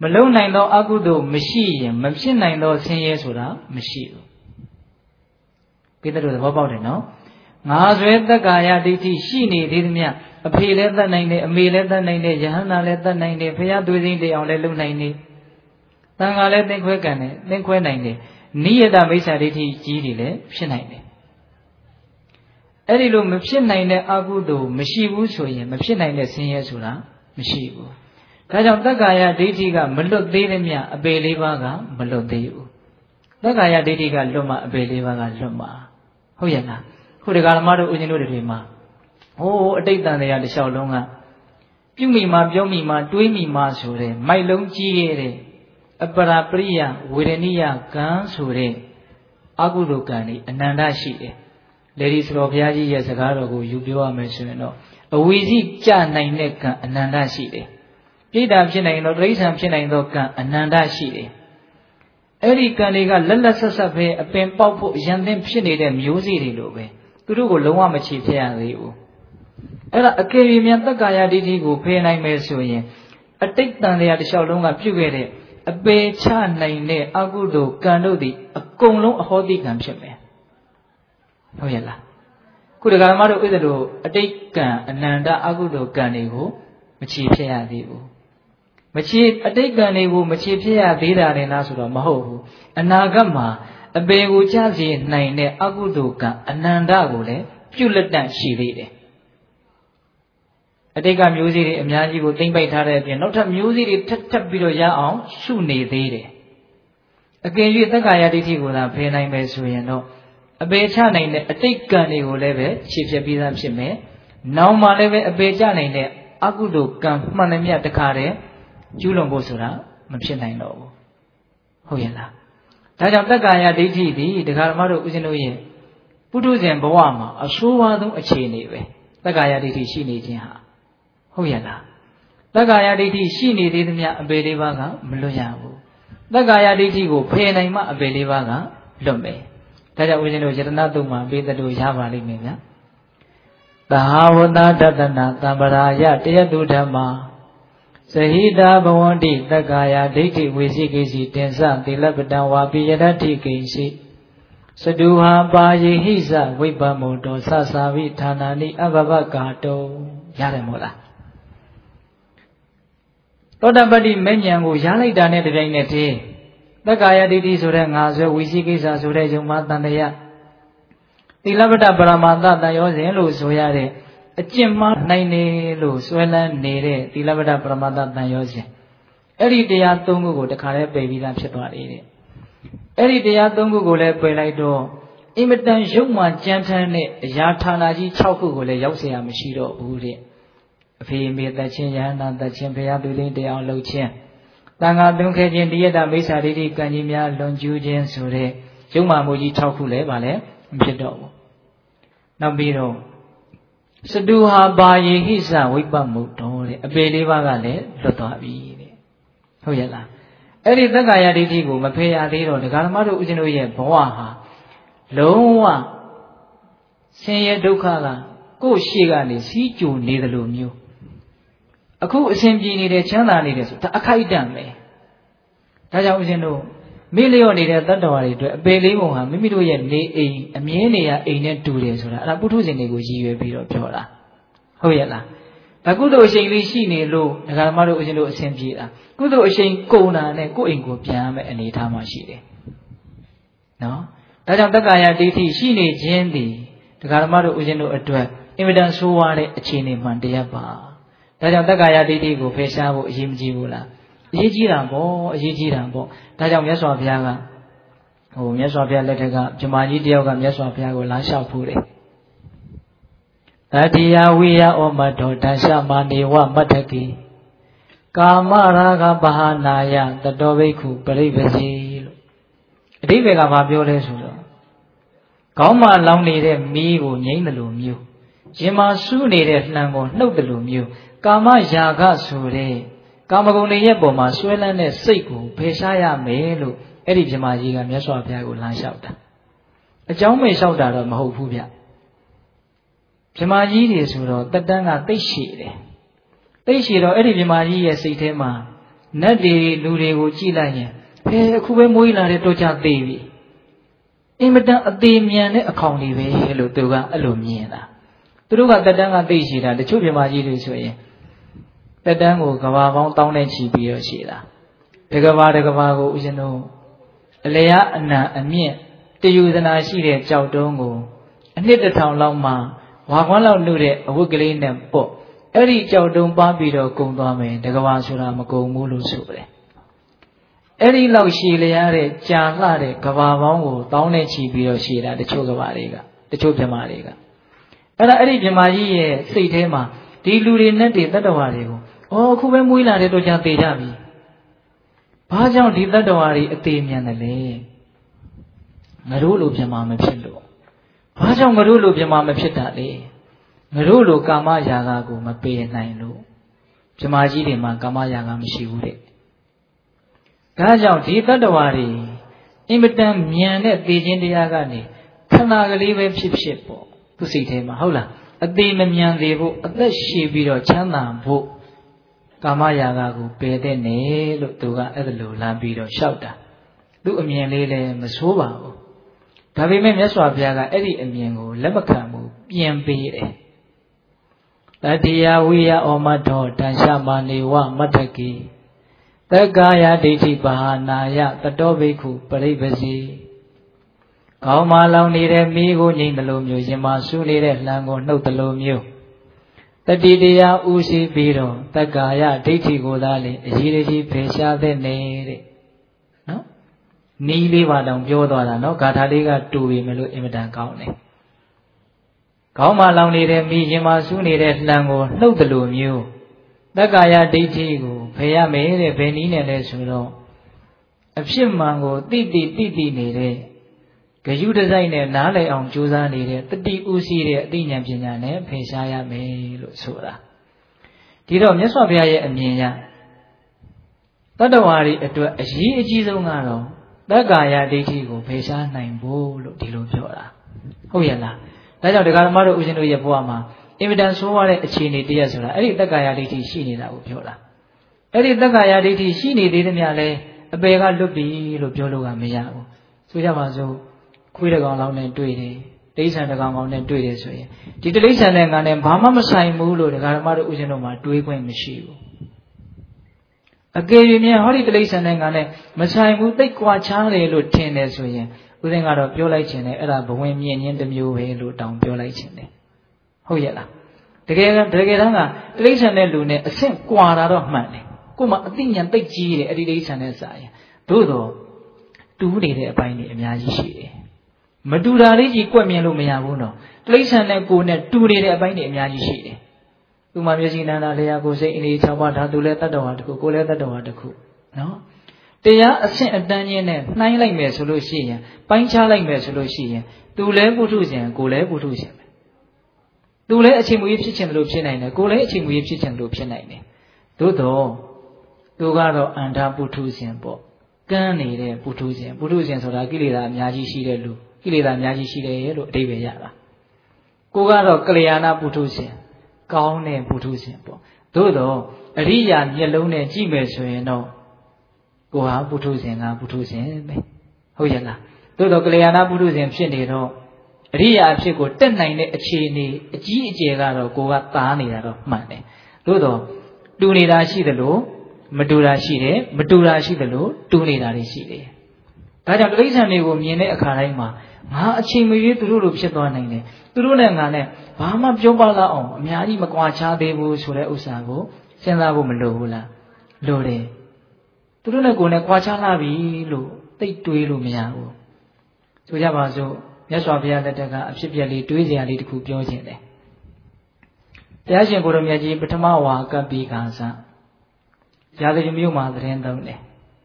မလုံနိုင်သောအကုသိုလ်မရှိရင်မဖြစ်နိုင်သောဆင်းရဲဆိုတာမရှိဘူးပိဿတို့သဘောပေါက်တယ်နော်ငါဆွဲတက္ကာယဒိဋ္ဌိရှိနေသေးသမျှအဖေလည်းတတ်နိုင်တယ်အမေလည်းတတ်နိုင်တယ်ယဟန္တာလည်းတတ်နိုင်တယ်ဘုရားသွေးသိမ်းတရားလည်းလုပ်နိုင်တယ်တန်ခါလည်းသင်္ခွဲကံတယ်သင်္ခွဲနိုင်တယ်နိယတမိစ္ဆာဒိဋ္ဌိကြီးတွေလည်းဖြစ်နိုင်တယ်အဲ့ဒီလိုမဖြစ်နိုင်တဲ့အကုသိုလ်မရှိဘူးဆိုရင်မဖြစ်နိုင်တဲ့ဆင်းရဲဆိုတာမရှိဘူးဒါကြောင့်တက္ကာယဒိဋ္ဌိကမလွတ်သေးသမျှအပေလေးပါးကမလွတ်သေးဘူးတက္ကာယဒိဋ္ဌိကလွတ်မှအပေလေးပါးကလွတ်မှာဟုတ်ရဲ့လားခုဒီကဓမ္မတို့ဦးဇင်းတို့တွေမှာဟိုးအတိတ်တန်တရားတစ်လျှောက်လုံးကပြုမိမှာပြောမိမှာတွေးမိမှာဆိုတဲ့မိုက်လုံးကြီးရဲ့အပရာပရိယဝေဒနိယကံဆိုတဲ့အကုသိုလ်ကံဒီအနန္တရှိတယ်လေဒီဆိုတော်ဘုရားကြီးရဲ့စကားတော်ကိုယူပြောရမယ်ဆိုရင်တော့အဝီစီကြနိုင်တဲ့ကံအနန္တရှိတယ်ပြိတ္တာဖြစ်နိုင်သောတိရစ္ဆာန်ဖြစ်နိုင်သောကံအနန္တရှိတယ်အဲ့ဒီကံတွေကလက်လက်ဆက်ဆက်ပဲအပင်ပေါက်ဖို့ရန်သင့်ဖြစ်နေတဲ့မျိုးစေ့တွေလိုပဲသူတို့ကိုလုံးဝမချေဖြစ်ရသေးဘူးအဲ့ဒါအကယ်၍မြန်တက္ကာယဒိဋ္ဌိကိုဖယ်နိုင်မယ်ဆိုရင်အတိတ်တန်တရားတစ်လျှောက်လုံးကပြုခဲ့တဲ့အပေချနိုင်တဲ့အကုသိုလ်ကံတို့သည်အကုန်လုံးအဟောတိကံဖြစ်မယ်ဟုတ်ရဲ့လားခုဒကာဓမ္မတို့ဥစ္စတို့အတိတ်ကံအနန္တအကုသိုလ်ကံတွေကိုမချေဖြစ်ရသေးဘူးမချေအတိတ်ကံတွေကိုမချေဖြစ်ရသေးတာလည်းလားဆိုတော့မဟုတ်ဘူးအနာဂတ်မှာအပေကိုချစေနိုင်တဲ့အကုသိုလ်ကံအနန္တကိုလည်းပြုလက်တန့်ရှိသေးတယ်အတိတ်ကမျိုးစေ့တွေအများကြီးကိုသိမ့်ပိုက်ထားတဲ့အပြင်နောက်ထပ်မျိုးစေ့တွေထပ်ပြီးတော့ရအောင်ရှုနေသေးတယ်အကယ်၍တက္ကာယဒိဋ္ဌိကိုသာဖယ်နိုင်မယ်ဆိုရင်တော့အပေချနိုင်တဲ့အတိတ်ကံတွေကိုလည်းပဲခြေဖြတ်ပြီးသားဖြစ်မယ်နောက်မှလည်းပဲအပေချနိုင်တဲ့အကုသိုလ်ကံမှန်သမျှတခါတည်းကျူးလွန်ဖို့ဆိုတာမဖြစ်နိုင်တော့ဘူးဟုတ်ရဲ့လားဒါကြောင့်တက္ကာယဒိဋ္ဌိသည်ဒကာဓမ္မတို့ဦးဇင်းတို့ရဲ့ပုထုဇဉ်ဘဝမှာအဆိုးဝါးဆုံးအခြေအနေပဲတက္ကာယဒိဋ္ဌိရှိနေခြင်းဟာဟုတ်ရဲ့လားတက္ကာယဒိဋ္ဌိရှိနေသေးသမျှအပေလေးပါးကမလွတ်ရဘူးတက္ကာယဒိဋ္ဌိကိုဖယ်နိုင်မှအပေလေးပါးကလွတ်မယ်ဒါကြောင့်ဦးဇင်းတို့ယတနာတုံမှာပေးတဲ့တို့ရပါလိမ့်မယ်ဗျာသဟာဝတ္တတတနာသံဗရာယတယတုဓမ္မာဇဟိတာဘဝန္တိတက္ကာယဒိဋ္ဌိဝေစီကိစီတင်္စသီလပတံဝါပိယတ္တိကိဉ္စီစတုဟာပါယေဟိစဝိပ္ပမုတောသသာဝိဌာနာနိအဘဘကာတောရတယ်မို့လားသောတပတ္တိမေညာကိုရလိုက်တာနဲ့တပြိုင်နက်တည်းတက္ကာယဒိဋ္ဌိဆိုတဲ့ငါဆွဲဝိသိကိစ္စဆိုတဲ့ယုံမှတန်တရားသီလပတ္တပရမတ္တတန်ရောစဉ်လို့ဆိုရတဲ့အကျင့်မှနိုင်နေလို့ဆွဲလန်းနေတဲ့သီလပတ္တပရမတ္တတန်ရောစဉ်အဲ့ဒီတရား၃ခုကိုတခါလဲပယ်ပြီးသားဖြစ်သွားတယ်တဲ့အဲ့ဒီတရား၃ခုကိုလည်းပယ်လိုက်တော့အင်မတန်ရုပ်မှကြမ်းထမ်းတဲ့အရာဌာနကြီး၆ခုကိုလည်းရောက်เสียမရှိတော့ဘူးတဲ့အဖေအမေသက်ချင်းယဟန္တာသက်ချင်းဘုရားသူသိတရားလှုပ်ခြင်းတန်ခါသွန်းခဲခြင်းတယတမိစ္ဆာဒိဋ္ဌိကံကြီးများလွန်ကျူးခြင်းဆိုတဲ့ရုပ်မှမှုကြီး၆ခုလည်းဗာလဲမဖြစ်တော့ဘူးနောက်ပြီးတော့စတုဟာပါယေဟိစဝိပ္ပမုတောတဲ့အပေလေးပါးကလည်းလွတ်သွားပြီတဲ့ဟုတ်ရဲ့လားအဲ့ဒီတက္ကာယဒိဋ္ဌိကိုမဖယ်ရသေးတော့ဒကာဓမ္မတို့ဦးဇင်းတို့ရဲ့ဘဝဟာလုံးဝဆင်းရဲဒုက္ခကကိုယ့်ရှေ့ကနေစီးကြိုနေတယ်လို့မျိုးအခုအစဉ်ပြေနေတဲ့ချမ်းသာနေတယ်ဆိုဒါအခိုက်အတန့်ပဲဒါကြောင့်ဦးဇင်းတို့မိလျော့နေတဲ့တတ္တဝါတွေအတွက်အပေလေးပုံဟာမိမိတို့ရဲ့နေအိမ်အမြဲနေရအိမ်နဲ့တူတယ်ဆိုတာအဲ့ဒါပုထုဇဉ်တွေကိုရည်ရွယ်ပြီးတော့ပြောတာဟုတ်ရဲ့လားဒါကုသိုလ်အရှိန်လေးရှိနေလို့ဒကာဓမ္မတို့ဦးဇင်းတို့အစဉ်ပြေတာကုသိုလ်အရှိန်ကုန်တာနဲ့ကိုယ့်အိမ်ကိုပြန်ရမယ့်အနေအထားမှရှိတယ်နော်ဒါကြောင့်တက္ကာယဒိဋ္ဌိရှိနေခြင်းသည်ဒကာဓမ္မတို့ဦးဇင်းတို့အတွက်အင်မတန်ဆိုးဝါးတဲ့အခြေအနေမှန်တရားပါဒါကြောင့်တက္ကာယဒိဋ္ဌိကိုဖယ်ရှားဖို့အရေးမကြီးဘူးလားအရေးကြီးတာပေါ့အရေးကြီးတာပေါ့ဒါကြောင့်မြတ်စွာဘုရားကမြတ်စွာဘုရားလက်ထက်ကပြမကြီးတယောက်ကမြတ်စွာဘုရားကိုလာလျှောက်ဖူးတယ်တတိယဝိယဩမတောတရှမာနေဝမတ္ထကိကာမရာဂပဟာနာယတတောဘိက္ခုပရိပစီလို့အဓိပ္ပာယ်ကဘာပြောလဲဆိုတော့ခေါင်းမှာလောင်နေတဲ့မီးကိုငြိမ်းတယ်လို့မျိုးရင်မှာစူးနေတဲ့လှံကိုနှုတ်တယ်လို့မျိုးကာမရာဂဆိုတဲ့ကာမဂုဏ်တွေရဲ့ပုံမှာဆွဲလန်းတဲ့စိတ်ကိုဖယ်ရှားရမယ်လို့အဲ့ဒီပြမကြီးကမြတ်စွာဘုရားကိုလမ်းလျှောက်တာအကြောင်းမဲ့လျှောက်တာတော့မဟုတ်ဘူးဗျပြမကြီးတွေဆိုတော့တက်တန်းကတိတ်ရှည်တယ်တိတ်ရှည်တော့အဲ့ဒီပြမကြီးရဲ့စိတ်ထဲမှာနတ်တွေလူတွေကိုကြည့်လိုက်ရင်အခုပဲမွေးလာတဲ့တော့ကြသေးပြီအင်မတန်အသေးမြန်တဲ့အခေါင်တွေပဲလို့သူကအဲ့လိုမြင်တာသူတို့ကတက်တန်းကသိရှိတာတချို့ပြမကြီးတွေဆိုရင်တက်တန်းကိုကဘာပေါင်းတောင်းနဲ့ချီပြီးတော့ရှိတာတကဘာကိုဦးဇင်းတို့အလျာအနံအမြင့်တယူဇနာရှိတဲ့ကြောက်တုံးကိုအနှစ်တစ်ထောင်လောက်မှဝါခွန်းလောက်နှုတ်တဲ့အဝတ်ကလေးနဲ့ပေါ့အဲ့ဒီကြောက်တုံးပါပြီးတော့ကုံသွားမယ်တကဘာဆိုတာမကုံဘူးလို့ဆိုတယ်အဲ့ဒီလောက်ရှည်လျားတဲ့ကြာလှတဲ့ကဘာပေါင်းကိုတောင်းနဲ့ချီပြီးတော့ရှည်တာတချို့ကဘာတွေကတချို့ပြမတွေကအဲ့ဒီပြမကြီးရဲ့စိတ်ထဲမှာဒီလူတွေနဲ့တွေတတ္တဝါတွေကိုအခုပဲမွေးလာတဲ့တော့ကြာသေးကြပြီဘာကြောင့်ဒီတတ္တဝါတွေအသေးမြန်တယ်လဲငါတို့လိုပြမမဖြစ်လို့ဘာကြောင့်ငါတို့လိုပြမမဖြစ်တာလဲငါတို့လိုကာမရာဂကိုမပယ်နိုင်လို့ပြမကြီးတွေမှာကာမရာဂမရှိဘူးတဲ့ဒါကြောင့်ဒီတတ္တဝါတွေအင်မတန်မြန်တဲ့သိခြင်းတရားကနေခဏကလေးပဲဖြစ်ဖြစ်ပေါ့သူစိတ်ထဲမှာဟုတ်လားအသေးမမြန်သေးဖို့အသက်ရှည်ပြီးတော့ချမ်းသာဖို့ကာမရာဂကိုပယ်တဲ့နေလို့သူကအဲ့ဒါလိုလမ်းပြီးတော့လျှောက်တာသူ့အမြင်လေးလည်းမဆိုးပါဘူးဒါပေမဲ့မြတ်စွာဘုရားကအဲ့ဒီအမြင်ကိုလက်မခံဘူးပြင်ပေးတယ်တတိယဝိယဩမထောတန်ရှမာနေဝမတ္ထကိတက္ကာယဒိဋ္ဌိပါဟနာယတတောဘိက္ခုပရိပစီကောင်းမလောင်နေတဲ့မိကိုငြိမ့်တယ်လို့မျိုးရင်မဆူနေတဲ့လှံကိုနှုတ်တယ်လို့မျိုးတတိတရားဥရှိပြီးတော့တက္ကာယဒိဋ္ဌိကိုသာလေအကြီးကြီးဖေရှားတဲ့နေတဲ့နော်နီးလေးပါတောင်ပြောသွားတာနော်ဂါထာလေးကတူပြီမလို့အင်မတန်ကောင်းတယ်ကောင်းမလောင်နေတဲ့မိရင်မဆူနေတဲ့လှံကိုနှုတ်တယ်လို့မျိုးတက္ကာယဒိဋ္ဌိကိုဖယ်ရမယ်တဲ့ဘယ်နည်းနဲ့လဲဆိုတော့အဖြစ်မှန်ကိုတိနေတဲ့ဂယုတစိုက်နဲ့နားလည်အောင်ကြိုးစားနေတဲ့တတိဥရှိတဲ့အသိဉာဏ်ပညာနဲ့ဖယ်ရှားရမယ်လို့ဆိုတာဒီတော့မြတ်စွာဘုရားရဲ့အမြင်ရတတ္တဝါတွေအတွက်အရေးအကြီးဆုံးကတော့တက္ကာယဒိဋ္ဌိကိုဖယ်ရှားနိုင်ဖို့လို့ဒီလိုပြောတာဟုတ်ရဲ့လားဒါကြောင့်ဒကာဓမ္မတို့ဦးဇင်းတို့ရဲ့ဘဝမှာအင်မတန်ဆိုးရတဲ့အခြေအနေတည်းရဆိုတာအဲ့ဒီတက္ကာယဒိဋ္ဌိရှိနေတာကိုပြောတာအဲ့ဒီတက္ကာယဒိဋ္ဌိရှိနေသေးတယ်များလဲအပေကလွတ်ပြီလို့ပြောလို့ကမရဘူးဆိုကြပါစို့ခွေးတကောင်လောက်နဲ့တွေ့တယ်တိဋ္ဌာန်တကောင်နဲ့တွေ့တယ်ဆိုရင်ဒီတိဋ္ဌာန်နဲ့ငါနဲ့ဘာမှမဆိုင်ဘူးလို့ဒကာဓမ္မတို့ဦးဇင်းတို့မှာတွေးခွင့်မရှိဘူးအကယ်၍မြန်ဟောဒီတိဋ္ဌာန်နဲ့ငါနဲ့မဆိုင်ဘူးသိကွာချားတယ်လို့ထင်တယ်ဆိုရင်ဦးဇင်းကတော့ပြောလိုက်ခြင်းနဲ့အဲ့ဒါဘဝင်မြင့်ခြင်းတစ်မျိုးပဲလို့တောင်ပြောလိုက်ခြင်းတယ်ဟုတ်ရဲ့လားတကယ်တမ်းကတိဋ္ဌာန်နဲ့လူနဲ့အဆင့်ကွာတာတော့မှန်တယ်ကို့မှာအသိဉာဏ်သိကြီးတယ်အဲ့ဒီတိဋ္ဌာန်နဲ့စာရင်သို့တော့တူးနေတဲ့အပိုင်းတွေအများကြီးရှိတယ်မတူတာလေးကြီးကွက်မြင်လို့မရဘူးနော်တိဋ္ဌာန်နဲ့ကိုယ်နဲ့တူနေတဲ့အပိုင်းတွေအများကြီးရှိတယ်သူမှမျက်စိနန္ဒလျာကိုစိတ်အနေ6ပါးဓာတုလည်းတတ္တဝါတစ်ခုကိုယ်လည်းတတ္တဝါတစ်ခုနော်တရားအဆင့်အတန်းချင်းနဲ့နှိုင်းလိုက်မယ်ဆိုလို့ရှိရင်ပိုင်းခြားလိုက်မယ်ဆိုလို့ရှိရင်သူလည်းပုထုဇဉ်ကိုယ်လည်းပုထုဇဉ်ပဲသူလည်းအချိန်မွေးဖြစ်ခြင်းလို့ဖြစ်နိုင်တယ်ကိုယ်လည်းအချိန်မွေးဖြစ်ခြင်းလို့ဖြစ်နိုင်တယ်သို့တော့သူကတော့အန္တပုထုဇဉ်ပေါ့ကန်းနေတဲ့ပုထုဇဉ်ဆိုတာကိလေသာအများကြီးရှိတဲ့လူကိလေသာအများကြီးရှိတယ်လို့အဓိပ္ပာယ်ရတာကိုကတော့ကလျာဏပုထုဇဉ်ကောင်းတဲ့ပုထုဇဉ်ပေါ့သို့တော့အရိယာမျက်လုံးနဲ့ကြည့်မယ်ဆိုရင်တော့ကိုဟာပုထုဇဉ်ကပုထုဇဉ်ပဲဟုတ်ရဲ့လားသို့တော့ကလျာဏပုထုဇဉ်ဖြစ်နေတော့အရိယာအဖြစ်ကိုတက်နိုင်တဲ့အခြေအနေအကြီးအကျယ်ကတော့ကိုကသားနေတာတော့မှန်တယ်သို့တော့တူနေတာရှိသလိုမတူတာရှိတယ်မတူတာရှိသလိုတူနေတာတွေရှိတယ်ဒါကြောင့်တိဋ္ဌာန်တွေကိုမြင်တဲ့အခါတိုင်းမှာငါအချိန်မရွေးသူတို့လိုဖြစ်သွားနိုင်တယ်သူတို့နဲ့ငါနဲ့ဘာမှပြောပါလောက်အောင်အများကြီးမကွာခြားသေးဘူးဆိုတဲ့ဥစ္စာကိုစဉ်းစားဖို့မလိုဘူးလားလိုတယ်သူတို့နဲ့ကိုယ်နဲ့ကွာခြားလာပြီလို့သိတွေးလို့မရဘူးဆိုကြပါစို့မြတ်စွာဘုရားလက်ထက်ကအဖြစ်ပြက်လေးတွေးစရာလေးတစ်ခုပြောခြင်းတယ်တရားရှင်ကိုရမြတ်ကြီးပထမဝါကပ်ပြီးခါစားရာဇဂမြို့မှာသတင်းသုံးတယ်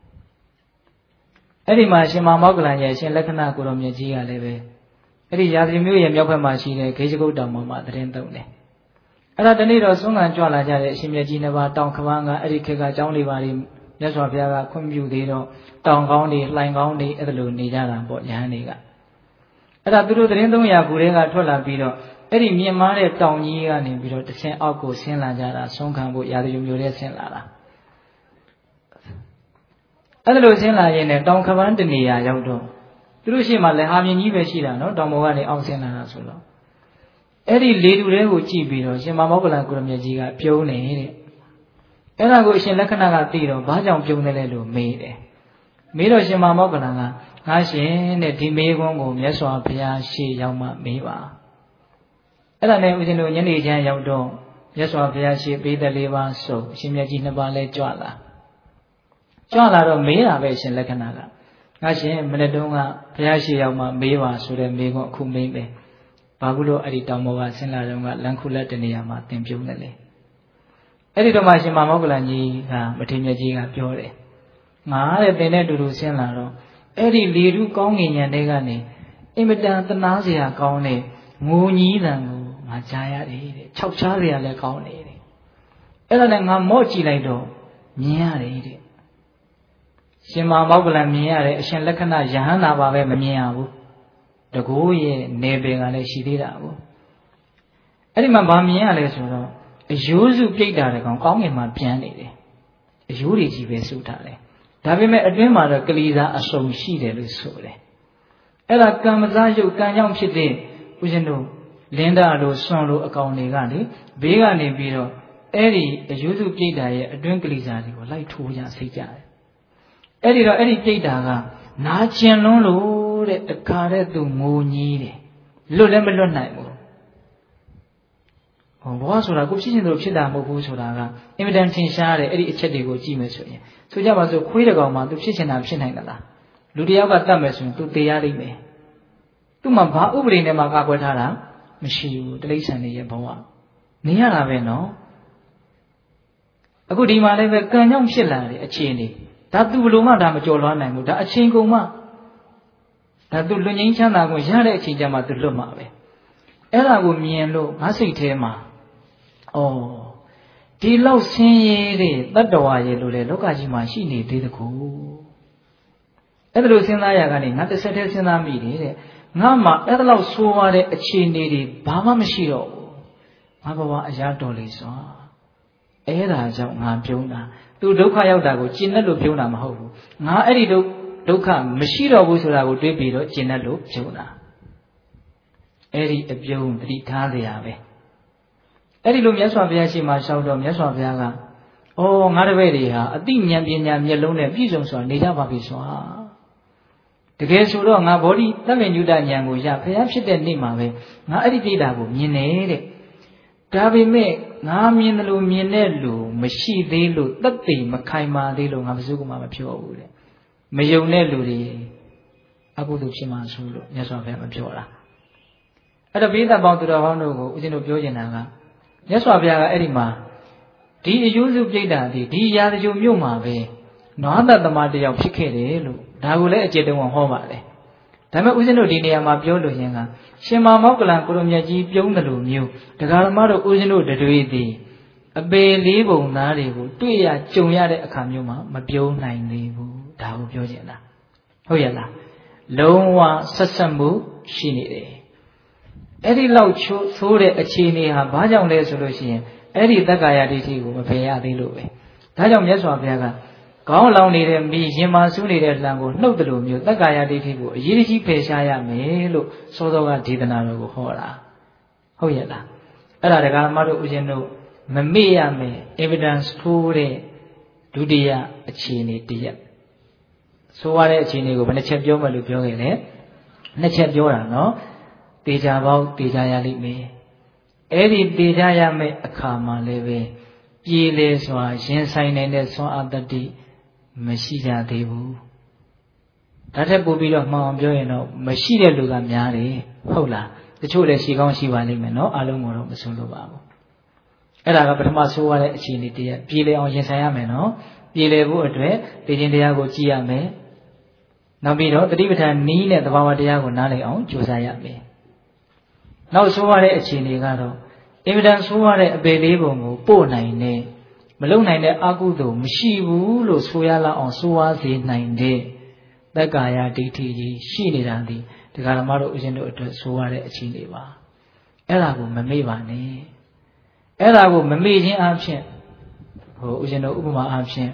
အဲ့ဒီမှာရှင်မောက္ကလန်ရဲ့ရှင်လက္ခဏာကိုရမြတ်ကြီးကလည်းပဲအဲ့ဒီရာဇဂမြို့ရဲ့မြောက်ဘက်မှာရှိတဲ့ဂေဇဂုတ်တောင်ပေါ်မှာသတင်းသုံးတယ်အဲ့ဒါတနေ့တော့ဆုံးခံကြွလာကြတဲ့အရှင်မြတ်ကြီးနှစ်ပါးတောင်ခမန်းကအဲ့ဒီခေတ်ကကျောင်းလေးပါတွေမြတ်စွာဘုရားကခွင့်ပြုသေးတော့တောင်ကောင်းတွေလှိုင်ကောင်းတွေအဲ့ဒါလိုနေကြတာပေါ့ညာနေကအဲ့ဒါသူတို့သတင်း300ခုတည်းကထွက်လာပြီးတော့အဲ့ဒီမြင့်မားတဲ့တောင်ကြီးကနေပြီးတော့တဆင့်အောက်ကိုဆင်းလာကြတာဆုံးခံဖို့ရာဇဂမြို့ထဲဆင်းလာတာအဲ့ဒါလို့ဆင်းလာရင်လည်းတောင်ခပန်းတနေရာရောက်တော့သူတို့ရှိမှလည်းဟာမြင်ကြီးပဲရှိတာနော်တောင်ပေါ်ကနေအောင်ဆင်းလာတာဆိုတော့အဲ့ဒီလေတူတွေကိုကြည့်ပြီးတော့ရှင်မမောကလန်ကိုရမြတ်ကြီးကပြုံးနေတဲ့အဲ့ဒါကိုအရှင်လက္ခဏာကသိတော့ဘာကြောင့်ပြုံးတယ်လဲလို့မေးတယ်မေးတော့ရှင်မမောကလန်ကငါရှင်တဲ့ဒီမေးခွန်းကိုမြတ်စွာဘုရားရှေ့ရောက်မှမေးပါအဲ့ဒါနဲ့ဦးဇင်းတို့ညနေချမ်းရောက်တော့မြတ်စွာဘုရားရှေ့ပေးသက်လေးပါးစုံအရှင်မြတ်ကြီးနှစ်ပါးလဲကြွလာတော့မေးတာပဲရှင်လက္ခဏာကငါရှင်မနေ့တုန်းကဘုရားရှေ့ရောက်မှမေးပါဆိုတဲ့မေးခွန်းအခုမေးမယ်ဘာလို့အဲ့ဒီတောင်ပေါ်ကဆင်းလာတော့ကလန်ခုလက်တနေရာမှာသင်ပြုံးတယ်လေအဲ့ဒီတော့မှရှင်မမောကလန်ကြီးကမထေရမြတ်ကြီးကပြောတယ်ငါတဲ့သင်နဲ့အတူတူဆင်းလာတော့အဲ့ဒီလေထုကောင်းငင်ညံတွေကနေအင်မတန်သနာစရာကောင်းတဲ့ငိုညီးတန်ကိုငါကြားရတယ်တဲ့ခြောက်ချားစရာလည်းကောင်းတယ်တဲ့အဲ့ဒါနဲ့ငါမော့ကြည့်လိုက်တော့မြင်ရတယ်တဲ့ရှင်မမောကလန်မြင်ရတယ်အရှင်လက္ခဏာယဟန္တာပါပဲမမြင်ရဘူးတကူရဲ့နေပင်ကလည်းရှိသေးတာကိုအဲ့ဒီမှာဗာမြင်ရလဲဆိုတော့အယိုးစုပြိတ္တာတကောင်ကောင်းငင်မှာပြန်နေတယ်အယိုးတွေကြီးပဲစုထားတယ်ဒါပေမဲ့အတွင်းမှာတော့ကလေးစားအစုံရှိတယ်လို့ဆိုတယ်အဲ့ဒါကံမစားရုပ်ကံကြောင့်ဖြစ်တဲ့ဦးဇင်းတို့လင်းတာလို့ဆွန်လို့အကောင်တွေကလေဘေးကနေပြီးတော့အဲ့ဒီအယိုးစုပြိတ္တာရဲ့အတွင်းကလေးစားတွေကိုလိုက်ထိုးကြစိတ်ကြတယ်အဲ့ဒီတော့အဲ့ဒီပြိတ္တာကနာကျင်လွန်းလို့တဲ့တခါတဲ့သူငိုညီးတယ်လွတ်လည်းမလွတ်နိုင်ဘူးဘဝဆိုတာကိုဖြစ်ချင်လို့ဖြစ်တာမဟုတ်ဘူးဆိုတာကအင်မတန်ထင်ရှားတယ်အဲ့ဒီအချက်တွေကိုကြည့်မယ်ဆိုရင်ဆိုကြပါစို့ခွေးတကောင်မှသူဖြစ်ချင်တာဖြစ်နိုင်သလားလူတယောက်ကတတ်မယ်ဆိုရင်သူသေရလိမ့်မယ်သူ့မှာဘာဥပဒေနဲ့မှကာကွယ်ထားတာမရှိဘူးတိရစ္ဆာန်တွေရဲ့ဘဝနေရတာပဲနော်အခုဒီမှာလည်းပဲကံကြောင့်ဖြစ်လာတဲ့အခြေအနေဒါသူဘလို့မှဒါမကြော်လွှားနိုင်ဘူးဒါအချိန်ကုန်မှဒါသူလွတ်ငြိမ်းချမ်းသာကိုရတဲ့အချိန်ကျမှသူလွတ်မှာပဲအဲ့ဒါကိုမြင်လို့ငါစိတ်ထဲမှာဒီလောက်ဆင်းရဲတဲ့တတ္တဝါရဲ့လို့လေလောကကြီးမှာရှိနေသေးတကူအဲ့ဒါလို့စဉ်းစားရကနေငါတစ်ဆက်တည်းစဉ်းစားမိတယ်တဲ့ငါမှအဲ့ဒါလောက်ဆိုးရတဲ့အခြေအနေတွေဘာမှမရှိတော့ဘူးငါဘဝအရာတော်လေးစွာအဲ့ဒါကြောင့်ငါပြုံးတာသူဒုက္ခရောက်တာကိုကျင်တဲ့လို့ပြုံးတာမဟုတ်ဘူးငါအဲ့ဒီဒုက္ခမရှိတော့ဘူးဆိုတာကိုတွေးပြီးတော့ကျင်တဲ့လို့ပြုံးတာအဲ့ဒီအပြုံးတတိထားကြရပဲအဲ့ဒီလိုမြတ်စွာဘုရားရှိမှရှောက်တော့မြတ်စွာဘုရားကငါတပည့်တွေဟာအတိဉာဏ်ပညာမျက်လုံးနဲ့ပြည့်စုံစွာနေကြပါပြီစွာတကယ်ဆိုတော့ငါဘောဓိသဗ္ဗညုတဉာဏ်ကိုရဘုရားဖြစ်တဲ့နေ့မှာပဲငါအဲ့ဒီပြိတ္တာကိုမြင်နေတဲ့ဒါပေမဲ့ငါမြင်တယ်လို့မြင်တဲ့လူမရှိသေးလို့သက်သေမခိုင်မာသေးလို့ငါဘယ်သူမှမပြောဘူးတဲ့မယုံတဲ့လူတွေအကုသိုလ်ဖြစ်မှဆိုလို့မြတ်စွာဘုရားမပြောတာအဲ့တော့ပိဋကပေါင်းသူတော်ကောင်းတို့ကိုဦးဇင်းတို့ပြောချင်တာကမြတ်စွာဘုရားကအဲ့ဒီမှာဒီအယုစုပြိတ္တာဒီရာဇဂိုမြို့မှာပဲနွားသက်သမားတယောက်ဖြစ်ခဲ့တယ်လို့ဒါကိုလည်းအကျေတုံးဟောပါတယ်ဒါပေမဲ့ဦးဇင်းတို့ဒီနေရာမှာပြောလို့ရင်ကရှင်မမောကလန်ကိုရမြတ်ကြီးပြုံးတယ်လို့မျိုးတရားဓမ္မတို့ဦးဇင်းတို့တွေသည်အပေလေးပုံသားတွေကိုတွေ့ရကြုံရတဲ့အခါမျိုးမှာမပြုံးနိုင်သေးဘူးဒါကိုပြောချင်တာဟုတ်ရဲ့လားလုံးဝဆက်ဆက်မှုရှိနေတယ်အဲ့ဒီလောက်သိုးတဲ့အခြေအနေဟာဘာကြောင့်လဲဆိုလို့ရှိရင်အဲ့ဒီတက္ကာယဒိဋ္ဌိကိုမဖယ်ရသေးလို့ပဲဒါကြောင့်မြတ်စွာဘုရားကခေါင်းလောင်နေတဲ့မိရင်မာဆူးနေတဲ့လံကိုနှုတ်တယ်လို့မျိုးတက္ကာယဒိဋ္ဌိကိုအရေးကြီးဖယ်ရှားရမယ်လို့စောစောကဒေသနာတော်ကိုဟောတာဟုတ်ရဲ့လားအဲ့ဒါတရားဓမ္မတို့ဦးဇင်းတို့မမေ့ရမယ် evidence ထိုးတဲ့ဒုတိယအခြေအနေတရက်ဆိုရတဲ့အခြေအနေကိုဘယ်နှချက်ပြောမယ်လို့ပြောခဲ့လဲနှစ်ချက်ပြောတာနော်တေချာပေါက်တေချာရလိမ့်မယ်အဲ့ဒီတေချာရမယ့်အခါမှာလည်းပဲပြေလေစွာရင်ဆိုင်နိုင်တဲ့ဆွမ်းအားတတိမရှိကြသေးဘူးဒါထက်ပိုပြီးတော့မှောင်အောင်ပြောရင်တော့မရှိတဲ့လူကများတယ်ဟုတ်လားတချို့လည်းရှိကောင်းရှိပါလိမ့်မယ်နော်အားလုံးကိုတော့မဆုံးလို့ပါဘူးအဲ့ဒါကပထမဆိုးရတဲ့အခြေအနေတည်းပြေလေအောင်ရင်ဆိုင်ရမယ်နော်ပြေလေဖို့အတွက်သိခြင်းတရားကိုကြည့်ရမယ်နောက်ပြီးတော့တတိပဋ္ဌာန်နီးနဲ့သဘာဝတရားကိုနားလည်အောင်ကြိုးစားရမယ်နောက်ဆိုးရတဲ့အခြေအနေကတော့အင်မတန်ဆိုးရတဲ့အပေလေးပုံကိုပို့နိုင်တဲ့မလုံနိုင်တဲ့အကုသိုလ်မရှိဘူးလို့ဆိုရလောက်အောင်ဆိုးဝါးစေနိုင်တဲ့တက္ကာယဒိဋ္ဌိကြီးရှိနေတာဒီတရားဓမ္မတို့ဦးဇင်းတို့အတွက်ဆိုရတဲ့အခြေအနေပါအဲ့ဒါကိုမမေ့ပါနဲ့အဲ့ဒါကိုမမေ့ခြင်းအပြင်ဦးဇင်းတို့ဥပမာအပြင်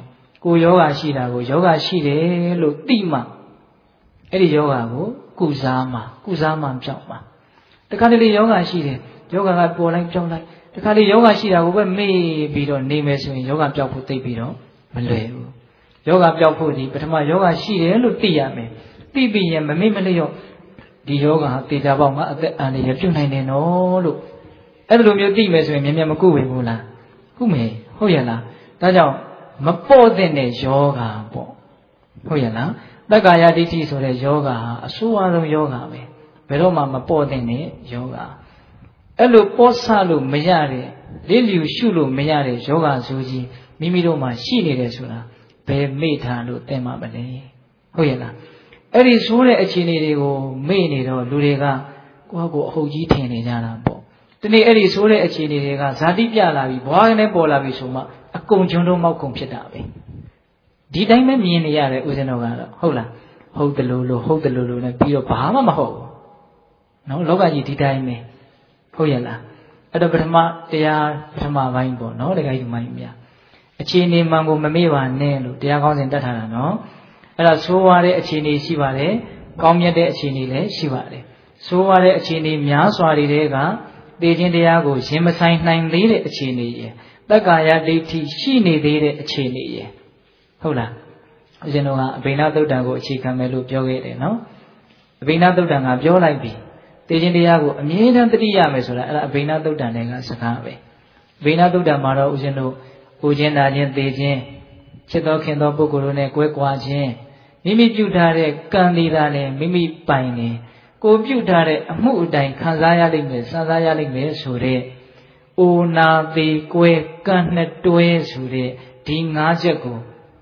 ကိုယောဂရှိတာကိုယောဂရှိတယ်လို့သိမှအဲ့ဒီယောဂကိုကုစားမှပြောက်မှတခါတလေယောဂရှိတယ်ယောဂကပေါ်လိုက်ပြောင်းလိုက်တခါလေယောဂရှိတာကိုပဲမေ့ပြီးတော့နေမယ်ဆိုရင်ယောဂပြောက်ဖို့သိပြီးတော့မလွယ်ဘူးယောဂပြောက်ဖို့ဒီပထမယောဂရှိတယ်လို့သိရမယ်သိပြီးရင်မမေ့မလျော့ဒီယောဂဟာတေချာပေါက်မှာအသက်အန္တရာယ်ပြုတ်နိုင်တယ်နော်လို့အဲ့လိုမျိုးသိမယ်ဆိုရင်မြန်မကုဝင်ဘူးလားကုမယ်ဟုတ်ရဲ့လားဒါကြောင့်မပေါ့တဲ့ယောဂပေါ့ဟုတ်ရဲ့လားတက္ကာယဒိဋ္ဌိဆိုတဲ့ယောဂဟာအဆိုးအဆုံးယောဂပဲဘယ်တော့မှမပေါ့တဲ့ယောဂအဲ့လိုပေါ့ဆလို့မရတဲ့လေးလျူရှုလို့မရတဲ့ယောဂဆိုကြီးမိမိတို့မှာရှိနေတယ်ဆိုတာဘယ်မေ့ထားလို့သိမှာမလဲဟုတ်ရဲ့လားအဲ့ဒီဆိုးတဲ့အခြေအနေတွေကိုမေ့နေတော့လူတွေကကိုယ့်ကိုအဟုတ်ကြီးထင်နေကြတာပေါ့ဒီနေ့အဲ့ဒီဆိုးတဲ့အခြေအနေတွေကဇာတိပြလာပြီဘွားကနေပေါ်လာပြီဆိုမှအကုန်ကျွန်းတော့မောက်ကုန်ဖြစ်တာပဲဒီတိုင်းပဲမြင်နေရတယ်ဦးဇင်းတော်ကတော့ဟုတ်လားဟုတ်တယ်လို့နဲ့ပြီးတော့ဘာမှမဟုတ်ဘူးနော်လောကကြီးဒီတိုင်းပဲဟုတ်ရဲ့လားအဲ့တော့ပထမတရားပထမပိုင်းပေါ့နော်တခါကြီးမိုင်းများအခြေအနေမှန်ကိုမမေ့ပါနဲ့လို့တရားကောင်းစဉ်တတ်ထားတာနော်အဲ့ဒါဆိုးွားတဲ့အခြေအနေရှိပါတယ်ကောင်းမြတ်တဲ့အခြေအနေလည်းရှိပါတယ်ဆိုးွားတဲ့အခြေအနေများစွာတွေကသိခြင်းတရားကိုရင်မဆိုင်နိုင်သေးတဲ့အခြေအနေရယ်တက္ကာယဒိဋ္ဌိရှိနေသေးတဲ့အခြေအနေရယ်ဟုတ်လားဦးဇင်းတို့ကအဘိဓါသုတ်တံကိုအခြေခံမယ်လို့ပြောခဲ့တယ်နော်အဘိဓါသုတ်တံကပြောလိုက်ပြီသိခြင်းတရားကိုအမြဲတမ်းတတိရမယ်ဆိုတာအဲ့ဒါအဘိဓါသုတ်တံတွေကစကားပဲအဘိဓါသုတ်တံမှာတော့ဦးဇင်းတို့ဥခြင်းနာခြင်းသိခြင်းချစ်တော်ခင်တော်ပုဂ္ဂိုလ်တို့နဲ့ကွဲကွာခြင်းမိမိပြုထားတဲ့ကံဒီတာနဲ့မိမိပိုင်နေကိုပြုထားတဲ့အမှုအတိုင်းခံစားရလိမ့်မယ်စစားရလိမ့်မယ်ဆိုတဲ့အိုနာသေးကွဲကံနှစ်တွဲဆိုတဲ့ဒီ၅ချက်ကို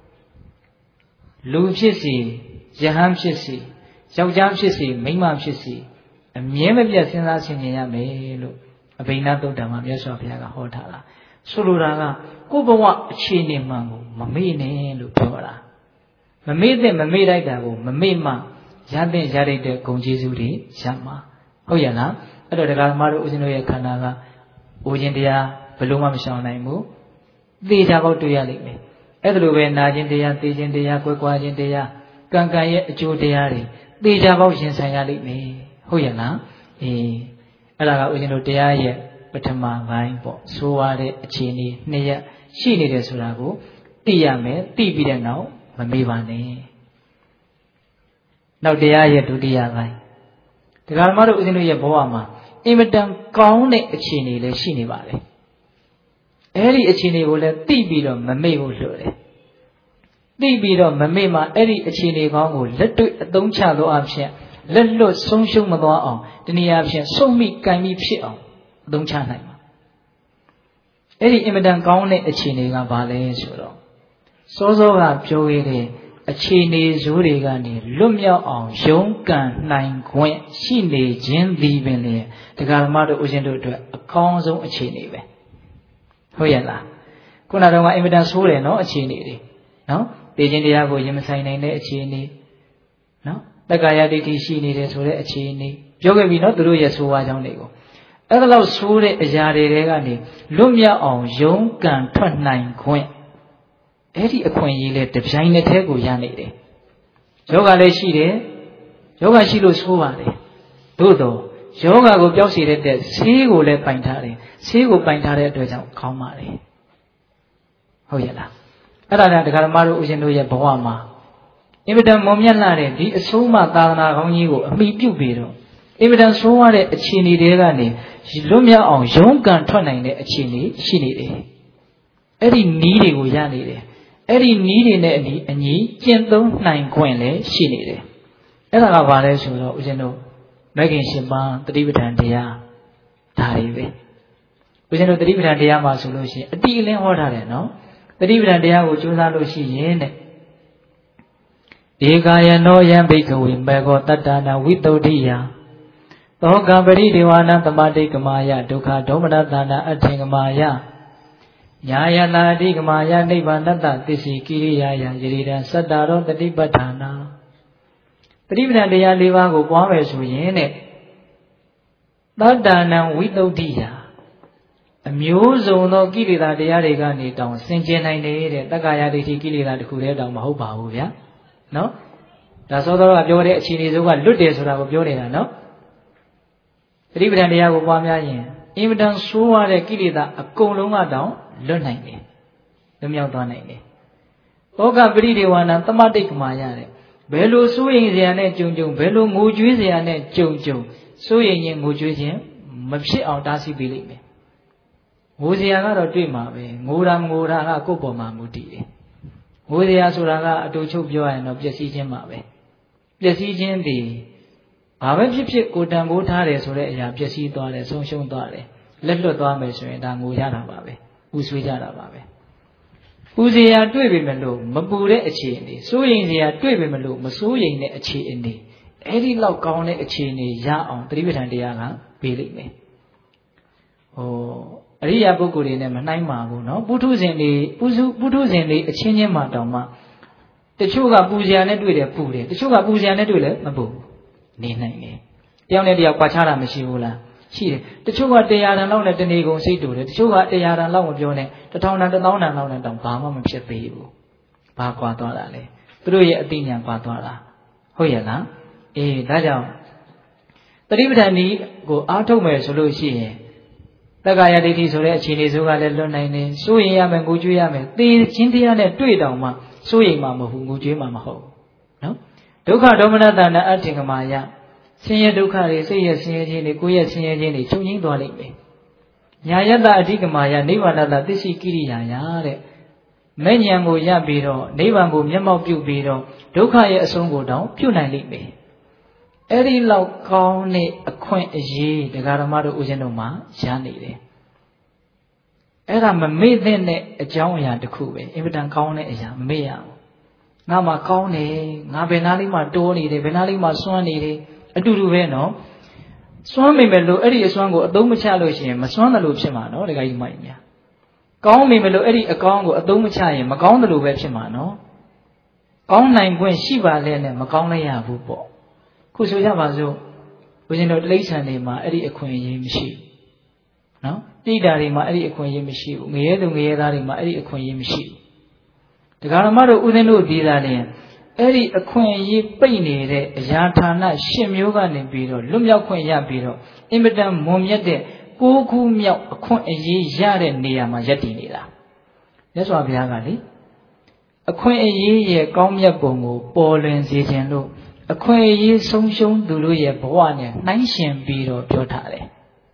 လူဖြစ်စီယဟန်ဖြစ်စီယောက်ျားဖြစ်စီမိန်းမဖြစ်စီအမြဲမပြတ်စဉ်းစားဆင်ခြင်ရမယ်လို့အဘိဓါသုတ်တံမှာမြတ်စွာဘုရားကဟောထားတာဆိုလိုတာကကိုယ့်ဘဝအခြေအနေမှန်ကိုမမေ့နဲ့လို့ပြောတာမမေ့တဲ့မမေ့လိုက်တာကိုမမေ့မှရတဲ့ရတဲ့ဂုဏ်ကျေးဇူးတွေရမှာဟုတ်ရဲ့လားအဲ့တော့တရားဓမ္မတို့ဦးဇင်းတို့ရဲ့ခန္ဓာကအိုခြင်းတရားဘယ်လို့မှမရှောင်နိုင်ဘူးသိကြပေါက်တွေ့ရလိမ့်မယ်အဲ့ဒါလိုပဲနာခြင်းတရားသိခြင်းတရားကွယ်ကွာခြင်းတရားကံကံရဲ့အကျိုးတရားတွေသိကြပေါက်ရင်ဆိုင်ရလိမ့်မယ်ဟုတ်ရဲ့လားအဲ့ဒါကဦးဇင်းတို့တရားရဲ့ပထမပိုင်းပေါ့ဆိုရတဲ့အခြေအနေနှစ်ရက်ရှိနေတယ်ဆိုတာကိုသိရမယ်သိပြီးတဲ့နောက်မမေ့ပါနဲ့နောက်တရားရဲ့ဒုတိယပိုင်းတရားဓမ္မတို့ဦးဇင်းတို့ရဲ့ဘဝမှာအင်မတန်ကောင်းတဲ့အခြေအနေလည်းရှိနေပါလေအဲ့ဒီအခြေအနေကိုလည်းသိပြီးတော့မမေ့ဖို့လိုတယ်သိပြီးတော့မမေ့မှအဲ့ဒီအခြေအနေကောင်းကိုလက်တွေ့အသုံးချသောအဖြစ်လက်လွတ်ဆုံးရှုံးမသွားအောင်တနည်းအားဖြင့်ဆုံးမိကံမိဖြစ်အောင်အသုံးချနိုင်မှာအဲ့ဒီအင်မတန်ကောင်းတဲ့အခြေအနေကဘာလဲဆိုတော့စောစောကပြောခဲ့တဲ့အခြေအနေဇိုးတွေကနေလွတ်မြောက်အောင်ရုန်းကန်နိုင်ခွင့်ရှိနေခြင်းသည်ပင်လေတရားဓမ္မတို့ဦးဇင်းတို့အတွက်အကောင်းဆုံးအခြေအနေပဲဟုတ်ရဲ့လားခုနကတော့အင်မတန်ဆိုးတယ်နော်အခြေအနေတွေနော်သိခြင်းတရားကိုရင်မဆိုင်နိုင်တဲ့အခြေအနေနော်တက္ကာယဒိဋ္ဌိရှိနေတယ်ဆိုတဲ့အခြေအနေပြောခဲ့ပြီနော်သူတို့ရဲ့ဆိုးဝါးကြောင်းတွေကိုအဲ့ဒါလောက်ဆိုးတဲ့အရာတွေကနေလွတ်မြောက်အောင်ရုန်းကန်ထွက်နိုင်ခွင့်အဲ့ဒီအခွင့်အရေးလဲတပြိုင်နက်တည်းကိုရနေတယ်ယောဂလည်းရှိတယ်ယောဂရှိလို့ဆိုးပါတယ်သို့တော့ယောဂကိုပျောက်စေတဲ့ဆေးကိုလည်းပိုင်ထားတယ်ဆေးကိုပိုင်ထားတဲ့အတွက်ကြောင့်ကောင်းပါတယ်ဟုတ်ရဲ့လားအဲ့ဒါနဲ့တရားဓမ္မတို့ဦးဇင်းတို့ရဲ့ဘဝမှာအင်မတန်မွန်မြတ်လာတဲ့ဒီအဆုံးအမသာသနာကောင်းကြီးကိုအမိပြုပြီးတော့အင်မတန်ဆိုးရတဲ့အခြေအနေတွေကနေလွတ်မြောက်အောင်ရုန်းကန်ထွက်နိုင်တဲ့အခြေအနေရှိနေတယ်အဲ့ဒီနည်းတွေကိုရနေတယ်အဲ့ဒီနည်းတွေနဲ့အညီကျင့်သုံးနိုင်ခွင့်လည်းရှိနေတယ်အဲ့ဒါကဘာလဲဆိုတော့ဦးဇင်းတို့မဂ္ဂင်၈ပါးတတိပဋ္ဌာန်တရားဒါတွေပဲဦးဇင်းတို့တတိပဋ္ဌာန်တရားမှာဆိုလို့ရှိရင်အတိအလင်းဟောထားတယ်နော်တတိပဋ္ဌာန်တရားကိုကြိုးစားလို့ရှိရင်တဲ့ဧကာယနောယံဘိက္ခဝေမေဃောတတ္တနာဝိတုဒ္ဓိယသောကပရိဒေဝနာသမာတိကမာယဒုက္ခဒေါမနတနာအထင်ကမာယညာယနာတိကမာယနိဗ္ဗာန်တတ္တသစ္စိကိရိယာယယရိဒံသတ္တရောတတိပဋ္ဌာနာတတိပဋ္ဌာန်တရား၄ပါးကိုပွားမယ်ဆိုရင်တဲ့တတ္တနံဝိတုဒ္ဓိယအမျိုးစုံသောကိလေသာတရားတွေကနေတောင်စင်ကြယ်နိုင်တဲ့တက္ကာယဒိဋ္ဌိကိလေသာတစ်ခုတည်းတောင်မဟုတ်ပါဘူးဗျာနော်ဒါသောတော်ကပြောတဲ့အခြေအနေဆုံးကလွတ်တယ်ဆိုတာကိုပြောနေတာနော်သတိပဋ္ဌာန်တရားကိုပွားများရင်အင်မတန်ဆိုးရတဲ့ကိလေသာအကုန်လုံးကတောင်လွတ်နိုင်တယ်လွတ်မြောက်သွားနိုင်တယ်ဩဃပရိဒေဝနာသမတိတ်ကမာရတဲ့ဘယ်လိုစိုးရိမ်စရာနဲ့ကြုံကြုံဘယ်လိုငိုကြွေးစရာနဲ့ကြုံကြုံစိုးရိမ်ရင်ငိုကြွေးခြင်းမဖြစ်အောင်တားဆီးပေးလိမ့်မယ်ငိုစရာကတော့တွေ့မှာပဲငိုတာမငိုတာကကိုယ့်ပေါ်မှာမူတည်တယ်ငိုစရာဆိုတာကအတူချုပ်ပြောရရင်တော့ပျက်စီးခြင်းပါပဲပျက်စီးခြင်းဒီဘာပဲဖြစ်ဖြစ်ကိုတန်ဖိုးထားတယ်ဆိုတဲ့အရာပျက်စီးသွားတယ်ဆုံးရှုံးသွားတယ်လက်လွတ်သွားမယ်ဆိုရင်ဒါငိုရတာပါပဲပူဆွေးကြတာပါပဲပူစရာတွေ့ပေမဲ့လို့မပူတဲ့အခြေအနေစိုးရိမ်စရာတွေ့ပေမဲ့လို့မစိုးရိမ်တဲ့အခြေအနေအဲ့ဒီလောက်ကောင်းတဲ့အခြေအနေရအောင်သတိပဋ္ဌာန်တရားကပေးလိမ့်မယ်အရိယာပုဂ္ဂိုလ်တွေနဲ့မနှိုင်းပါဘူးเนาะပုထုဇဉ်တွေပုထုဇဉ်တွေအချင်းချင်းမှတောင်မှတချို့ကပူစရာနဲ့တွေ့တယ်ပူတယ်တချို့ကပူစရာနဲ့တွေ့လဲမပူနေနိုင်တယ်တယောက်နဲ့တယောက်ကွာခြားတာမရှိဘူးလားရှိတယ်တချို့က100တန်လောက်နဲ့တဏီကုံစိတ်တူတယ်တချို့က100တန်လောက်မပြောနဲ့1000တန်1000တန်လောက်နဲ့တောင်ဘာမှမဖြစ်သေးဘူးဘာကွာသွားတာလဲသူတို့ရဲ့အသိဉာဏ်ကွာသွားတာဟုတ်ရဲ့လားအေးဒါကြောင့်သတိပဋ္ဌာန်ဤကိုအားထုတ်မယ်ဆိုလို့ရှိရင်တက္ကာယဒိဋ္ဌိဆိုတဲ့အခြေအနေဆိုးကလည်းလွတ်နိုင်တယ်စိုးရင်ရမယ်ငိုကြွေးရမယ်သေခြင်းတရားနဲ့တွေ့တောင်မှစိုးရင်မှမဟုတ်ငိုကြွေးမှမဟုတ်နော်ဒုက္ခဒေါမနတနာအထင်ကမာယဆင်းရဲဒုက္ခတွေစိတ်ရဲ့ဆင်းရဲခြင်းတွေကိုယ်ရဲ့ဆင်းရဲခြင်းတွေချုပ်ငြိမ်းသွားလိမ့်မယ်ညာယတ္တအဓိကမာယနိဗ္ဗာန်တသစ္စိကိရိယာယတဲ့မဲ့ဉာဏ်ကိုရပြီးတော့နိဗ္ဗာန်ကိုမျက်မှောက်ပြုပြီးတော့ဒုက္ခရဲ့အဆုံးကိုတောင်ပြုနိုင်လိမ့်မယ်အဲ့ဒီလောက်ကောင်းတဲ့အခွင့်အရေးတရားဓမ္မတို့ဦးဇင်းတို့မှာရနေတယ်အဲ့ဒါမမေ့တဲ့အကြောင်းအရာတစ်ခုပဲအင်မတန်ကောင်းတဲ့အရာမမေ့ရဘူးငါမှကောင်းတယ်ငါဘယ်နာလေးမှတိုးနေတယ်ဘယ်နာလေးမှစွမ်းနေတယ်အတူတူပဲနော်စွမ်းမိမယ်လို့အဲ့ဒီအစွမ်းကိုအသုံးမချလို့ရှိရင်မစွမ်းတယ်လို့ဖြစ်မှာနော်ဒကာကြီးမိုက်ညာကောင်းမိမယ်လို့အဲ့ဒီအကောင်းကိုအသုံးမချရင်မကောင်းတယ်လို့ပဲဖြစ်မှာနော်ကောင်းနိုင်ခွင့်ရှိပါလေနဲ့မကောင်းလည်းရဘူးပေါ့ခုဆိုရပါစို့ဦးဇင်းတို့တိရစ္ဆာန်တွေမှာအဲ့ဒီအခွင့်အရေးမရှိဘူးနော်တိတာတွေမှာအဲ့ဒီအခွင့်အရေးမရှိဘူးငရဲသူငရဲသားတွေမှာအဲ့ဒီအခွင့်အရေးမရှိဘူးတရားဓမ္မတို့ဦးဇင်းတို့ဒီသားနဲ့အဲ့ဒီအခွင့်အရေးပိတ်နေတဲ့အရာဌာန10မျိုးကနေပြီးတော့လွတ်မြောက်ခွင့်ရပြီးတော့အင်မတန်မွန်မြတ်တဲ့6ခုမြောက်အခွင့်အရေးရတဲ့နေရာမှာယက်တည်နေတာမြတ်စွာဘုရားကလေအခွင့်အရေးရဲ့ကောင်းမြတ်ပုံကိုပေါ်လွင်စေခြင်းလို့အခွင့်အရေးဆုံးရှုံးသူတို့ရဲ့ဘဝနဲ့နှိုင်းယှဉ်ပြီးတော့ပြောထားတယ်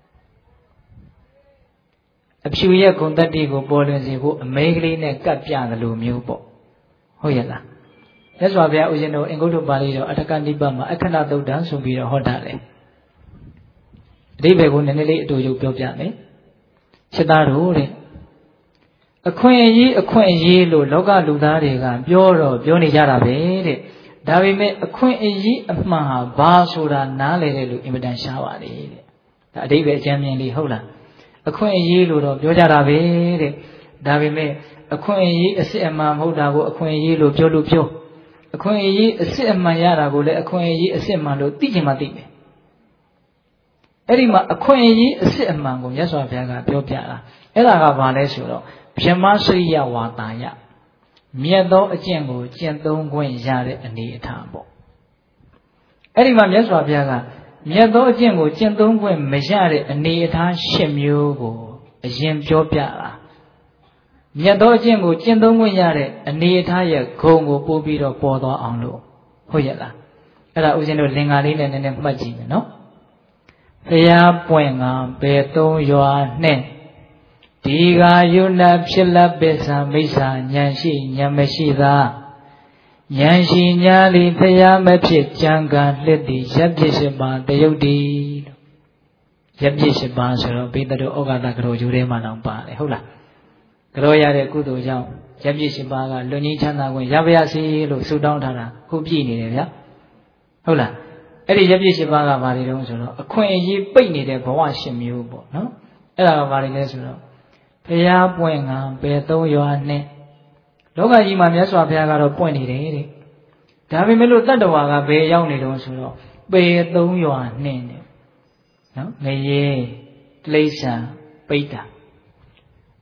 အဖြူရဲ့ဂုဏ်တတ္တိကိုပေါ်လွင်စေဖို့အမဲကလေးနဲ့ကပ်ပြတယ်လို့မျိုးပေါ့ဟုတ်ရဲ့လားမြတ်စွာဘုရားဦးဇင်းတို့အင်္ဂုတ္တပါဠိတော်အဋ္ဌကနိပတ်မှာအခဏသုတ်တံဆိုပြီးတော့ဟောထားတယ်အဓိပ္ပာယ်ကိုနည်းနည်းလေးအတူတူပြောပြမယ်ချက်သားတို့တဲ့အခွင့်အရေးလို့လောကလူသားတွေကပြောနေကြတာပဲတဲ့ဒါပေမဲ့အခွင့်အရေးအမှန်ဟာဘာဆိုတာနားလည်တဲ့လူအင်မတန်ရှားပါလေတဲ့ဒါအဓိပ္ပာယ်အကျမ်းမြင်လေးဟုတ်လားအခွင့်အရေးလို့တော့ပြောကြတာပဲတဲ့ဒါပေမဲ့အခွင့်အရေးအစစ်အမှန်မဟုတ်တာကိုအခွင့်အရေးလို့ပြောအခွင့်အရေးအစစ်အမှန်ရတာကိုလည်းအခွင့်အရေးအစစ်အမှန်လို့သိချင်မှသိမယ်အဲ့ဒီမှာအခွင့်အရေးအစစ်အမှန်ကိုမြတ်စွာဘုရားကပြောပြတာအဲ့ဒါကဘာလဲဆိုတော့ဗြဟ္မစရိယဝါတာယမြတ်သောအကျင့်ကိုကျင့်သုံးခွင့်ရတဲ့အနေအထားပေါ့အဲ့ဒီမှာမြတ်စွာဘုရားကမြတ်သောအကျင့်ကိုကျင့်သုံးခွင့်မရတဲ့အနေအထား10မျိုးကိုအရင်ပြောပြတာမြတ်သောအကျင့်ကိုကျင့်သုံးခွင့်ရတဲ့အနေအထားရဲ့ဂုဏ်ကိုပို့ပြီးတော့ပေါ်သွားအောင်လို့ဟုတ်ရဲ့လားအဲ့ဒါဦးဇင်းတို့လင်္ကာလေးနဲ့နည်းနည်းမှတ်ကြည့်မယ်နော်ဘုရားပွင့်ကဘယ်3ရွာနဲ့ဒီဃာယုဏဖြစ်လက်ပစ္ဆာမိစ္ဆာဉာဏ်ရှိဉာဏ်မရှိသာဉာဏ်ရှိညာလီဘုရားမဖြစ်ကြံကံလှစ်သည်ရပ်ပြစ်8ပါးတယုတ်တည်ရပ်ပြစ်8ပါးဆိုတော့ဘိသတို့ဩဃာတကရောယူထဲမှာတောင်ပါတယ်ဟုတ်လားကရောရတဲ့ကုသိုလ်ကြောင့်ရပ်ပြစ်8ပါးကလွန်ငင်းချမ်းသာခွင့်ရပါရစေလို့ဆုတောင်းထားတာခုပြည့်နေတယ်ဗျာဟုတ်လားအဲ့ဒီရပ်ပြစ်8ပါးကဘာတွေတုံးဆိုတော့အခွင့်အရေးပိတ်နေတဲ့ဘဝ10မျိုးပေါ့နော်အဲ့ဒါကဘာတွေလဲဆိုတော့ဘုရားပွင့်ကဘယ်3ရွာနဲ့လောကကြီးမှာမြတ်စွာဘုရားကတော့ပွင့်နေတယ်တဲ့ဒါပေမဲ့လို့တတ္တဝါကဘယ်ရောက်နေတုံးဆိုတော့ပေ3ရွာနဲ့နော်ငရေတိရစ္ဆာန်ပိဋ္ဌာ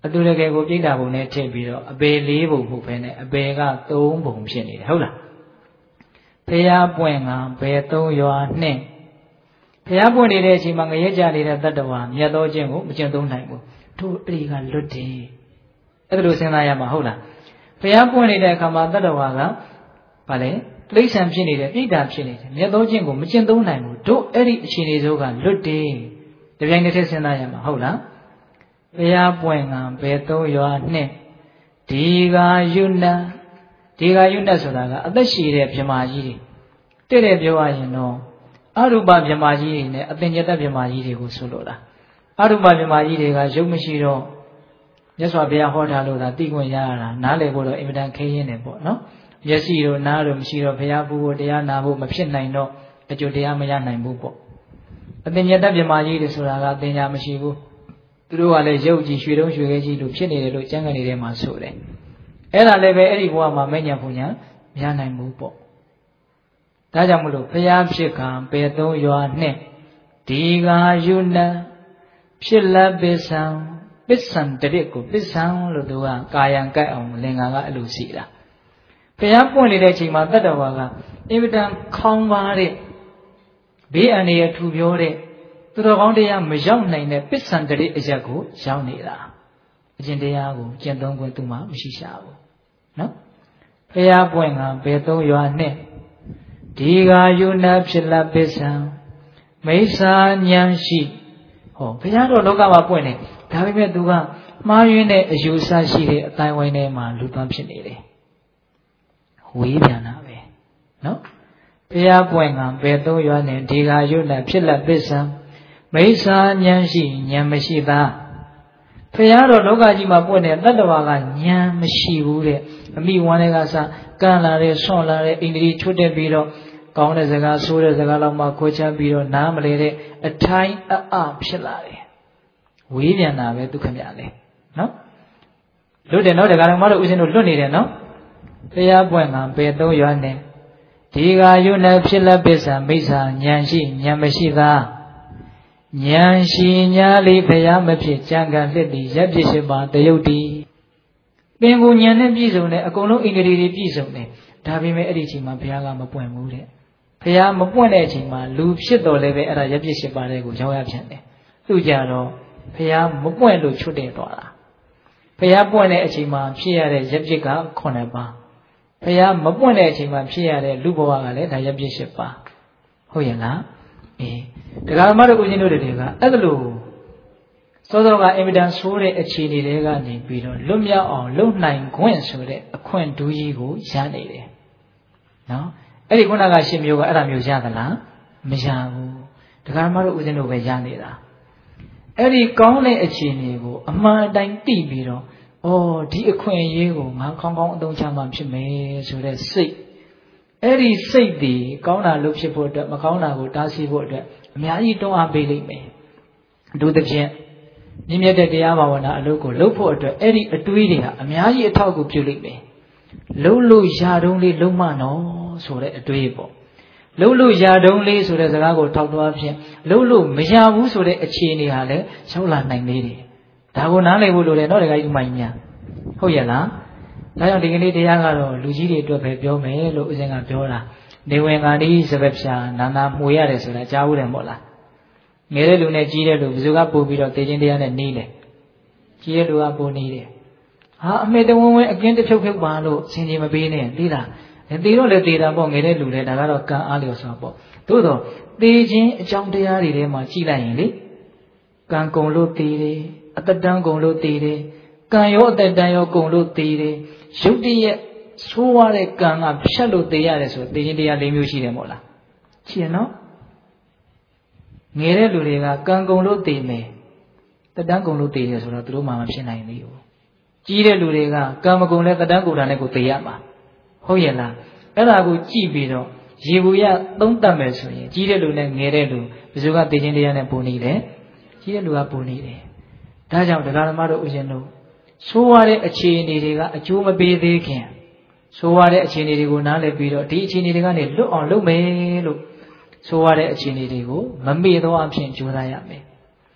တူတကယ်ကိုပြိတ္တာပုံနဲ့ထည့်ပြီးတော့အပေ4ပုံပုံပဲနဲ့အပေက3ပုံဖြစ်နေတယ်ဟုတ်လားဖျားပွင့်ကဘယ်3ရွာနဲ့ဖျားပွင့်နေတဲ့အချိန်မှာငရဲကြနေတဲ့တတ္တဝါမြတ်သောခြင်းကိုမကျင့်သုံးနိုင်ဘူးတို့အဲ့ဒီကလွတ်တယ်အဲ့ဒါလိုစဉ်းစားရမှာဟုတ်လားဖျားပွင့်နေတဲ့အခါမှာတတ္တဝါကဗာလေတိဋ္ဌံဖြစ်နေတယ်ပြိတ္တာဖြစ်နေတယ်မြတ်သောခြင်းကိုမကျင့်သုံးနိုင်ဘူးတို့အဲ့ဒီအခြေအနေစိုးကလွတ်တယ်တပြိုင်တည်းစဉ်းစားရမှာဟုတ်လားဖျားပွင့်ကဘယ်3ရွာနဲ့ဒီဃာယုဏဆိုတာကအသက်ရှည်တဲ့ဗြဟ္မာကြီးတွေတဲ့ပြောရရင်တော့အရူပဗြဟ္မာကြီးတွေနဲ့အသင်္ကြတဗြဟ္မာကြီးတွေကိုဆိုလိုတာအရူပဗြဟ္မာကြီးတွေကရုပ်မရှိတော့မြတ်စွာဘုရားဟောထားလို့သာသိခွင့်ရရတာနားလည်ဖို့တော့အင်မတန်ခဲရင်းတယ်ပေါ့နော်မျက်စိတို့နားတို့မရှိတော့ဘုရားပူဖို့တရားနာဖို့မဖြစ်နိုင်တော့အကျိုးတရားမရနိုင်ဘူးပေါ့အသင်္ကြတဗြဟ္မာကြီးတွေဆိုတာကအသင်ညာမရှိဘူးသူတို့ကလည်းရုပ်ကြီးရွှေတုံးရွှေခဲကြီးလို့ဖြစ်နေတယ်လို့ကျမ်းဂန်တွေထဲမှာဆိုတယ်အဲ့ဒါလည်းပဲအဲ့ဒီဘဝမှာမဉ္ဇဉ်ပူညာမရနိုင်ဘူးပေါ့ဒါကြောင့်မလို့ဘုရားဖြစ်ကံပေ3ရွာနဲ့ဒီဃာယုဏဖြစ်လက်ပစ္စံတရစ်ကိုပစ္စံလို့သူကကာယံကြိုက်အောင်လင်္ကာကအဲ့လိုစီတာဘုရားပွင့်နေတဲ့အချိန်မှာတတ္တဝါကအင်မတန်ခေါင်းပါတဲ့ဘေးအန္တရာယ်ထူပြောတဲ့သူတော်ကောင်းတရားမရောက်နိုင်တဲ့ပစ္စံတရစ်အရက်ကိုရောက်နေတာအကျင့်တရားကိုကျင့်သုံးခွင့်သူမှမရှိရှာဘူးနော်ဘုရားပွင့်ကဘယ်3ရွာနဲ့ဒီဃာယုဏဖြစ်လက်ပစ္စံမိစ္ဆာဉာဏ်ရှိဟောဘုရားတော်လောကမှာပွင့်နေဒါပေမဲ့သူကမှားယွင်းတဲ့အယူဆရှိတဲ့အတိုင်းဝိုင်းထဲမှာလူသွမ်းဖြစ်နေတယ်ဝေးပြန်တာပဲနော်ဘုရားပွင့်ကဘယ်3ရွာနဲ့ဒီဃာယုဏဖြစ်လက်ပစ္စံမိစ္ဆာဉာဏ်ရှိဉာဏ်မရှိသားဘုရားတော်လောကကြီးမှာပွင့်တဲ့တတ္တဝါကဉာဏ်မရှိဘူးတဲ့အမိဝမ်းတွေကစကန့်လာတဲ့ဆွန့်လာတဲ့အိန္ဒြေချွတ်တက်ပြီးတော့ကောင်းတဲ့စကားဆိုးတဲ့စကားလောက်မှခိုးချပြီးတော့နားမလဲတဲ့အထိုင်းအဖြစ်လာတယ်ဝေးပြန်တာပဲဒုက္ခမြလဲနော်လွတ်တယ်နော်တရားတော်မတို့ဦးဇင်းတို့လွတ်နေတယ်နော်ဘုရားပွင့်ကဘယ်3ရွာနဲ့ဒီဃာယုဏဖြစ်လက်ပစ္စံမိစ္ဆာဉာဏ်ရှိဉာဏ်မရှိသားဉာဏ်ရှိညာလေးဘုရားမဖြစ်ကြံကံလက်တည်ရပ်ဖြစ်ရှိပါတယုတ်တီပင်ကိုဉာဏ်နဲ့ပြည့်စုံတယ်အကုန်လုံးဣန္ဒြေတွေပြည့်စုံတယ်ဒါပေမဲ့အဲ့ဒီအချိန်မှာဘုရားကမပွင့်ဘူးတဲ့ဘုရားမပွင့်တဲ့အချိန်မှာလူဖြစ်တော်လည်းပဲအဲ့ဒါရပ်ဖြစ်ရှိပါတယ်ကိုရောက်ရပြန်တယ်သူကြတော့ဘုရားမပွင့်လို့ချွတ်တယ်သွားတာဘုရားပွင့်တဲ့အချိန်မှာဖြစ်ရတဲ့ရပ်ဖြစ်က9ပါးဘုရားမပွင့်တဲ့အချိန်မှာဖြစ်ရတဲ့လူဘဝကလည်းဒါရပ်ဖြစ်10ပါးဟုတ်ရဲ့လားအေးတရားဓမ္မတို့ဦးဇင်းတို့တွေကအဲ့ဒါလို့စောစောကအင်မတန်ဆိုးတဲ့အခြေအနေတွေကနေပြီးတော့လွတ်မြောက်အောင်လုပ်နိုင်ခွင့်ဆိုတဲ့အခွင့်ဒူးကြီးကိုရနေတယ်နော်အဲ့ဒီခုနက10မျိုးကအဲ့ဒါမျိုးရသလားမရဘူးတရားဓမ္မတို့ဦးဇင်းတို့ပဲရနေတာအဲ့ဒီကောင်းတဲ့အခြေအနေကိုအမှန်အတိုင်းသိပြီးတော့ဒီအခွင့်အရေးကိုငါကောင်းကောင်းအသုံးချမှဖြစ်မယ်ဆိုတဲ့စိတ်အဲ့ဒီစိတ်ဒီကောင်းတာလုပ်ဖြစ်ဖို့အတွက်မကောင်းတာကိုတားဆီးဖို့အတွက်အများကြီးတွန်းအားပေးလိမ့်မယ်အထူးသဖြင့်မြင့်မြတ်တဲ့တရားဘာဝနာအလုပ်ကိုလုပ်ဖို့အတွက်အဲ့ဒီအတွေးတွေဟာအများကြီးအထောက်အကူပြုလိမ့်မယ်လုပ်လို့ရတုံးလေးလုံးမနော်ဆိုတဲ့အတွေးပေါ့လုပ်လို့ရတုံးလေးဆိုတဲ့စကားကိုထောက်သွားဖြင့်လုပ်လို့မရဘူးဆိုတဲ့အခြေအနေဟာလည်းရောက်လာနိုင်သေးတယ်ဒါကိုနားလည်ဖို့လိုတယ်နော်ဒကာကြီးဥမကြီးများဟုတ်ရဲ့လားဒါကြောင့်ဒီကနေ့တရားကတော့လူကြီးတွေအတွက်ပဲပြောမယ်လို့ဦးဇင်းကပြောတာနေဝင်ကတိစပက်ဖြာနာနာမှွေရတယ်ဆိုတာကြားဦးတယ်မို့လားငယ်တဲ့လူနဲ့ကြီးတဲ့လူဘယ်သူကပို့ပြီးတော့တေခြင်းတရားနဲ့နေတယ်ကြီးတဲ့လူကပို့နေတယ်ဟာအမေတဝင်းဝင်းအကင်းတစ်ဖြုတ်ဖြုတ်ပါလို့စင်ကြီးမပေးနဲ့သိလားတေတော့လေတေတာပေါ့ငယ်တဲ့လူလေဒါကတော့ကံအားလျော်စွာပေါ့သို့တော့တေခြင်းအကြောင်းတရားတွေထဲမှာကြည့်လိုက်ရင်လေကံကုန်လို့တေတယ်အတ္တတန်းကုန်လို့တေတယ်ကံရောအတ္တတန်းရောကုန်လို့တေတယ်ရုပ်တရက်ဆိုးရတဲ့ကံကဖြတ်လို့တေရတယ်ဆိုတေခြင်းတရား၄မျိုးရှိတယ်မို့လားရှိရနော်ငယ်တဲ့လူတွေကကံကုန်လို့တေမယ်တတန်းကုန်လို့တေတယ်ဆိုတော့သူတို့မှမဖြစ်နိုင်သေးဘူးကြီးတဲ့လူတွေကကံမကုန်လဲတတန်းကုန်တာနဲ့ကိုတေရမှာဟုတ်ရဲ့လားအဲ့ဒါကိုကြည့်ပြီးတော့ရေဘူးရသုံးတတ်မယ်ဆိုရင်ကြီးတဲ့လူနဲ့ငယ်တဲ့လူဘယ်သူကတေခြင်းတရားနဲ့ပုံနေတယ်ကြီးတဲ့လူကပုံနေတယ်ဒါကြောင့်တရားဓမ္မတို့ဥရှင်တို့ဆိုးရတဲ့အခြေအနေတွေကအကျိုးမပေးသေးခင်ဆိုးရတဲ့အခြေအနေတွေကိုနားလည်ပြီးတော့ဒီအခြေအနေတွေကနေလွတ်အောင်လုပ်မယ်လို့ဆိုးရတဲ့အခြေအနေတွေကိုမမေ့သောအဖြစ်ကြိုးစားရမယ်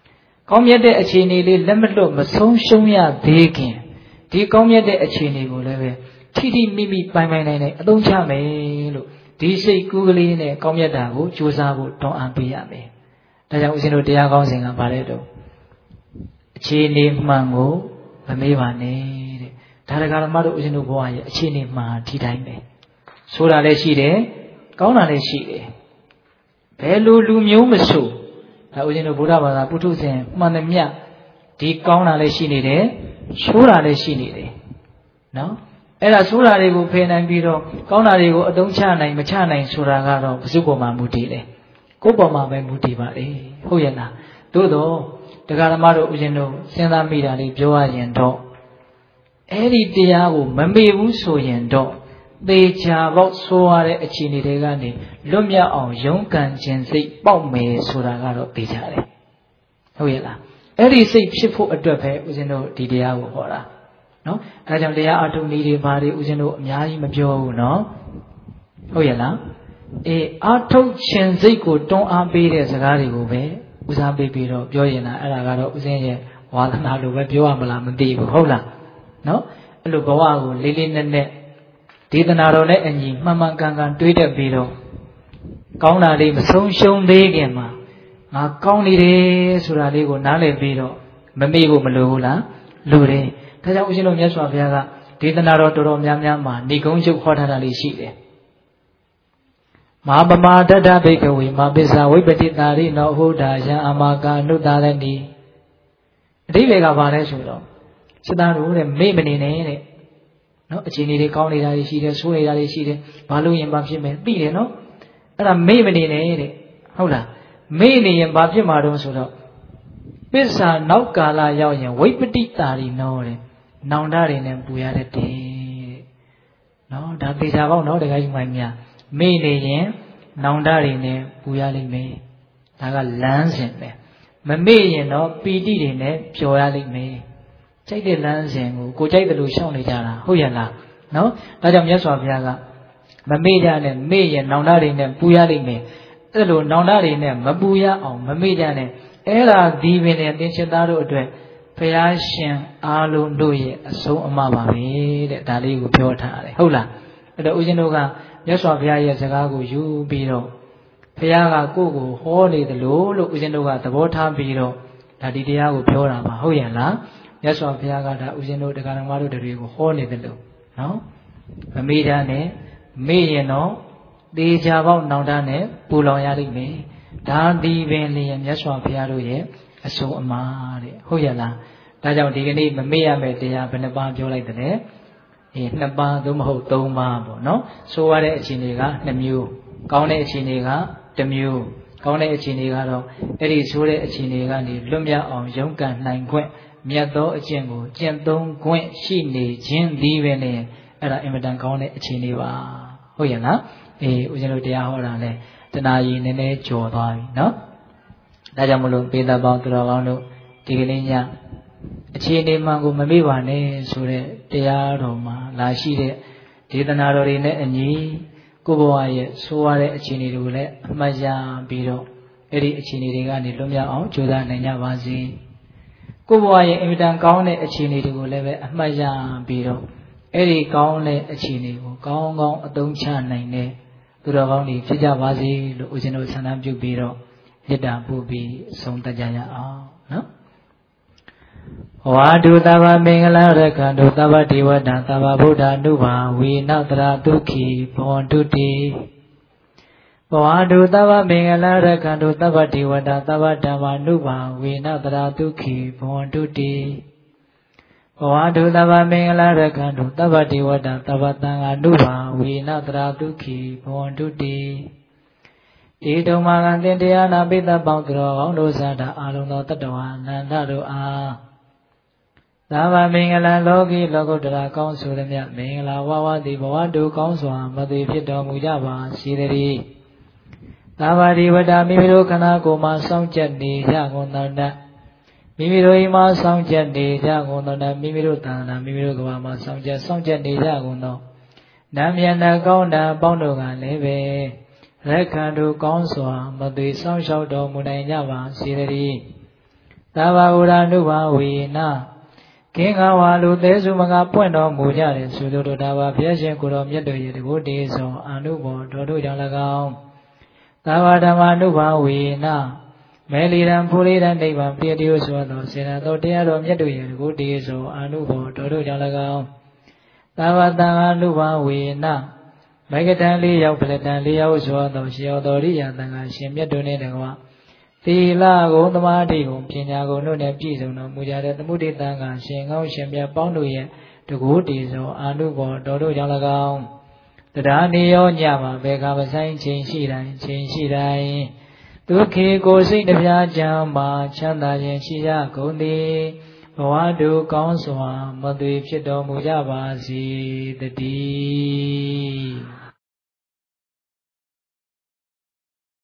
ကောင်းမြတ်တဲ့အခြေအနေလေးလက်မလွတ်မဆုံးရှုံးရသေးခင်ဒီကောင်းမြတ်တဲ့အခြေအနေကိုလည်းပဲထိထိမိမိပိုင်ပိုင်နိုင်နိုင်အသုံးချမယ်လို့ဒီစိတ်ကူးကလေးနဲ့ကောင်းမြတ်တာကိုကြိုးစားဖို့တွန်းအားပေးရမယ်။ဒါကြောင့်ဦးဇင်းတို့တရားကောင်းစဉ်ကဗါတဲ့တော့အခြေအနေမှန်ကိုမမေ့ပါနဲ့တဲ့။ဒါတရားဓမ္မတို့ဦးဇင်းတို့ဘဝရဲ့အခြေအနေမှန်ဒီတိုင်းပဲ။ဆိုတာလည်းရှိတယ်ကောင်းတာလည်းရှိတယ်။ဘယ်လိုလူမျိုးမဆိုဒါဦးဇင်းတို့ဗုဒ္ဓဘာသာပုထုဇဉ်မှန်သမျှဒီကောင်းတာလည်းရှိနေတယ်ဆိုးတာလည်းရှိနေတယ်နော်အဲ့ဒါဆိုးတာတွေကိုဖယ်နိုင်ပြီးတော့ကောင်းတာတွေကိုအသုံးချနိုင်မချနိုင်ဆိုတာကတော့ဘုစုပေါ်မှာမူတည်တယ်ကိုယ်ပေါ်မှာပဲမူတည်ပါလေဟုတ်ရဲ့လားသို့တော့တရားဓမ္မတို့ဦးဇင်းတို့စဉ်းစားမိတာလေးပြောရရင်တော့အဲ့ဒီတရားကိုမမေ့ဘူးဆိုရင်တော့သေချာပေါက်ဆိုးရတဲ့အခြေအနေတွေကနေလွတ်မြောက်အောင်ရုန်းကန်ခြင်းစိတ်ပေါက်မယ်ဆိုတာကတော့သေချာတယ်ဟုတ်ရဲ့လားအဲ့ဒီစိတ်ဖြစ်ဖို့အတွက်ပဲဦးဇင်းတို့ဒီတရားကိုဟောတာနော်အဲဒါကြောင့်တရားအထုံးနည်းတွေဘာတွေဦးဇင်းတို့အများကြီးမပြောဘူးနော်ဟုတ်ရဲ့လားအေးအထုံးခြင်းစိတ်ကိုတွန်းအားပေးတဲ့စကားတွေကိုပဲဦးစားပေးပြီးတော့ပြောရင်လားအဲ့ဒါကတော့ဦးဇင်းရဲ့ဝါသနာလိုပဲပြောရမလားမသိဘူးဟုတ်လားနော်အဲ့လိုဘဝကိုလေးလေးနက်နက်ဒေသနာတော်နဲ့အညီမှန်မှန်ကန်ကန်တွေးတတ်ပြီးတော့ကောင်းတာလေးမဆုံးရှုံးသေးခင်မှာငါကောင်းနေတယ်ဆိုတာလေးကိုနားလည်ပြီးတော့မမေ့ဖို့မလိုဘူးလားလိုတယ်ဒါကြောင့်ဦးဇင်းတို့မြတ်စွာဘုရားကဒေသနာတော်တော်တော်များများမှာဏိဂုံးချုပ်ဟောထားတာလေးရှိတယ်မဟာပမာတတ္တဘိကဝေမပစ္ဆဝိပတိတာရိနောဟုတ်တာယံအမာကာနုတာလည်းနီအဓိပ္ပာယ်ကဘာလဲဆိုတော့စသားတို့တဲ့မေ့မနေနဲ့တဲ့နော်အခြေအနေတွေကောင်းနေတာတွေရှိတယ်ဆိုးနေတာတွေရှိတယ်ဘာလို့ရင်ဘာဖြစ်မယ်သိတယ်နော်အဲ့ဒါမေ့မနေနဲ့တဲ့ဟုတ်လားမေ့နေရင်ဘာဖြစ်မှာတော့ဆိုတော့ပစ္ဆာနောက်ကာလရောက်ရင်ဝိပတိတာရိနောတဲ့နောင်တတွေနဲ့ပူရတဲ့တဲ့နော်ဒါသေချာပေါ့နော်တခါကြီးမှများမေ့နေရင်နောင်တတွေနဲ့ပူရလိမ့်မယ်ဒါကလမ်းစဉ်ပဲမမေ့ရင်တော့ပီတိတွေနဲ့ပျော်ရလိမ့်မယ်ကြိုက်တဲ့လမ်းစဉ်ကိုကြိုက်တယ်လို့ရှောင်နေကြတာဟုတ်ရဲ့လားနော်ဒါကြောင့်မြတ်စွာဘုရားကမမေ့ကြနဲ့မေ့ရင်နောင်တတွေနဲ့ပူရလိမ့်မယ်အဲ့လိုနောင်တတွေနဲ့မပူရအောင်မမေ့ကြနဲ့အဲ့ဒါဒီပင်နဲ့သင်္ချင်သားတို့အတွက်ဘုရားရှင်အားလုံးတို့ရဲ့အဆုံးအမပါပဲတဲ့ဒါလေးကိုပြောထားတယ်ဟုတ်လားအဲ့တော့ဦးဇင်းတို့ကမြတ်စွာဘုရားရဲ့စကားကိုယူပြီးတော့ဘုရားကကိုယ့်ကိုဟောနေတယ်လို့ဦးဇင်းတို့ကသဘောထားပြီးတော့ဒါဒီတရားကိုပြောတာပါဟုတ်ရဲ့လားမြတ်စွာဘုရားကဒါဦးဇင်းတို့တရားတော်မတို့တွေကိုဟောနေတယ်လို့နော်မမေ့တာနဲ့မေ့ရင်တော့သေချာပေါက်နောင်တနဲ့ပူလောင်ရလိမ့်မယ်ဒါဒီပင်လျင်မြတ်စွာဘုရားတို့ရဲ့အဆုံးအမတဲ့ဟုတ်ရဲ့လားဒါကြောင့်ဒီကနေ့မမေ့ရမယ့်တရားဘယ်နှပါးပြောလိုက်တယ်2ပါးသို့မဟုတ်3ပါးပေါ့နော်ဆိုရတဲ့အခြေအနေက2မျိုးကောင်းတဲ့အခြေအနေက1မျိုးကောင်းတဲ့အခြေအနေကတော့အဲ့ဒီဆိုတဲ့အခြေအနေကနေလွတ်မြောက်အောင်ရုန်းကန်နိုင်ခွင့်မြတ်သောအကျင့်ကိုကျင့်သုံးခွင့်ရှိနေခြင်းဒီပဲနဲ့အဲ့ဒါအင်မတန်ကောင်းတဲ့အခြေအနေပါဟုတ်ရဲ့လားဦးဇင်းတို့တရားဟောတာလဲတဏှာကြီးနည်းနည်းကြော်သွားပြီနော်ဒါကြောင့်မလို့ပေသပေါင်းသူတော်ကောင်းတို့ဒီကနေ့ညအခြေအနေမှန်ကိုမမေ့ပါနဲ့ဆိုတဲ့တရားတော်မှာလာရှိတဲ့ဒေသနာတော်တွေနဲ့အညီကိုယ့်ဘဝရဲ့ဆိုးရတဲ့အခြေအနေတွေကိုလည်းအမှတ်ရပြီးတော့အဲ့ဒီအခြေအနေတွေကနေလွတ်မြောက်အောင်ကြိုးစားနိုင်ကြပါစေကိုယ့်ဘဝရဲ့အင်မတန်ကောင်းတဲ့အခြေအနေတွေကိုလည်းပဲအမှတ်ရပြီးတော့အဲ့ဒီကောင်းတဲ့အခြေအနေကိုကောင်းကောင်းအသုံးချနိုင်တဲ့သူတော်ကောင်းတွေဖြစ်ကြပါစေလို့ဦးဇင်းတို့ဆန္ဒပြုပြီးတော့မေတ္တာပို့ပြီးဆုံးသတ်ကြရအောင်နော်ဝါဒုသဗ္ဗမင်္ဂလာရခန္တုသဗ္ဗဒေဝတာသဗ္ဗဗုဒ္ဓ ानु ဘာဝေနတရာဒုက္ခိဘောတုတိဝါဒုသဗ္ဗမင်္ဂလာရခန္တုသဗ္ဗဒေဝတာသဗ္ဗဓမ္မာ ानु ဘာဝေနတရာဒုက္ခိဘောတုတိဝါဒုသဗ္ဗမင်္ဂလာရခန္တုသဗ္ဗဒေဝတာသဗ္ဗသံဃာ ानु ဘာဝေနတရာဒုက္ခိဘောတုတိဒီတုံမာကသင်တရားနာပိသပေါင်းသူတော်ကောင်းတို့သာအာလုံးသောတတ္တဝါအနန္တတို့အားသဗ္ဗမင်္ဂလာလောကီလောကုတ္တရာကောင်းဆိုသည်မြတ်မင်္ဂလာဝါဝတိဘဝတုကောင်းစွာမသိဖြစ်တော်မူကြပါစေတည်းသဗ္ဗဒီဝတ္တမိမိတို့ခန္ဓာကိုယ်မှာစောင့်ကြနေကြကုန်သောတမိမိတို့အိမ်မှာစောင့်ကြနေကြကုန်သောမိမိတို့တဏ္ဍာမိမိတို့ကဘာမှာစောင့်ကြနေကြကုန်သောနာမယနာကောင်းတာပေါင်းတို့ကလည်းပဲရက္ခန္တုကောင်းစွာမသိစောင့်ရှောက်တော်မူနိုင်ကြပါစေတည်းသာဝဝရနုဘာဝေနကင်းကားဝါလူသေးစုမကပွင့်တော်မူကြတယ်ဆိုလိုတာပါဘုရားရှင်ကိုတော်မြတ်တို့ရဲ့တကုတေသောအနုဘောတော်တို့ကြောင့်၎င်းသာဝဓမ္မနုဘာဝေနမဲလီရန်ဖူလီရန်နိဗ္ဗာန်ပြည့်တည်းဆိုသောစေနာတော်တရားတော်မြတ်တို့ရဲ့တကုတေသောအနုဘောတော်တို့ကြောင့်၎င်းသာဝတံအနုဘာဝေနမေကတံ၄ယောက်ပလတံ၄ယောက်ဆိုသောရှေယောတော်ရိယတံကရှင်မြတ်တို့နှင့်တကွသီလကုံသမာဓိကုံပညာကုံတို့နဲ့ပြည့်စုံတော်မူကြတဲ့သမုဒိတံကရှင်ကောင်းရှင်မြတ်ပေါင်းတို့ရဲ့တကူတည်သောအာနုဘောတော်တို့ကြောင့်၎င်းတရားနေရောညမှာဘေကမဆိုင်ချိန်ရှိတိုင်းဒုက္ခေကိုစိတ်နှပြချမ်းမှာချမ်းသာခြင်းရှိကြကုန်သည်ဘဝတုကောင်းစွာမသွေဖြစ်တော်မူကြပါစေတည်း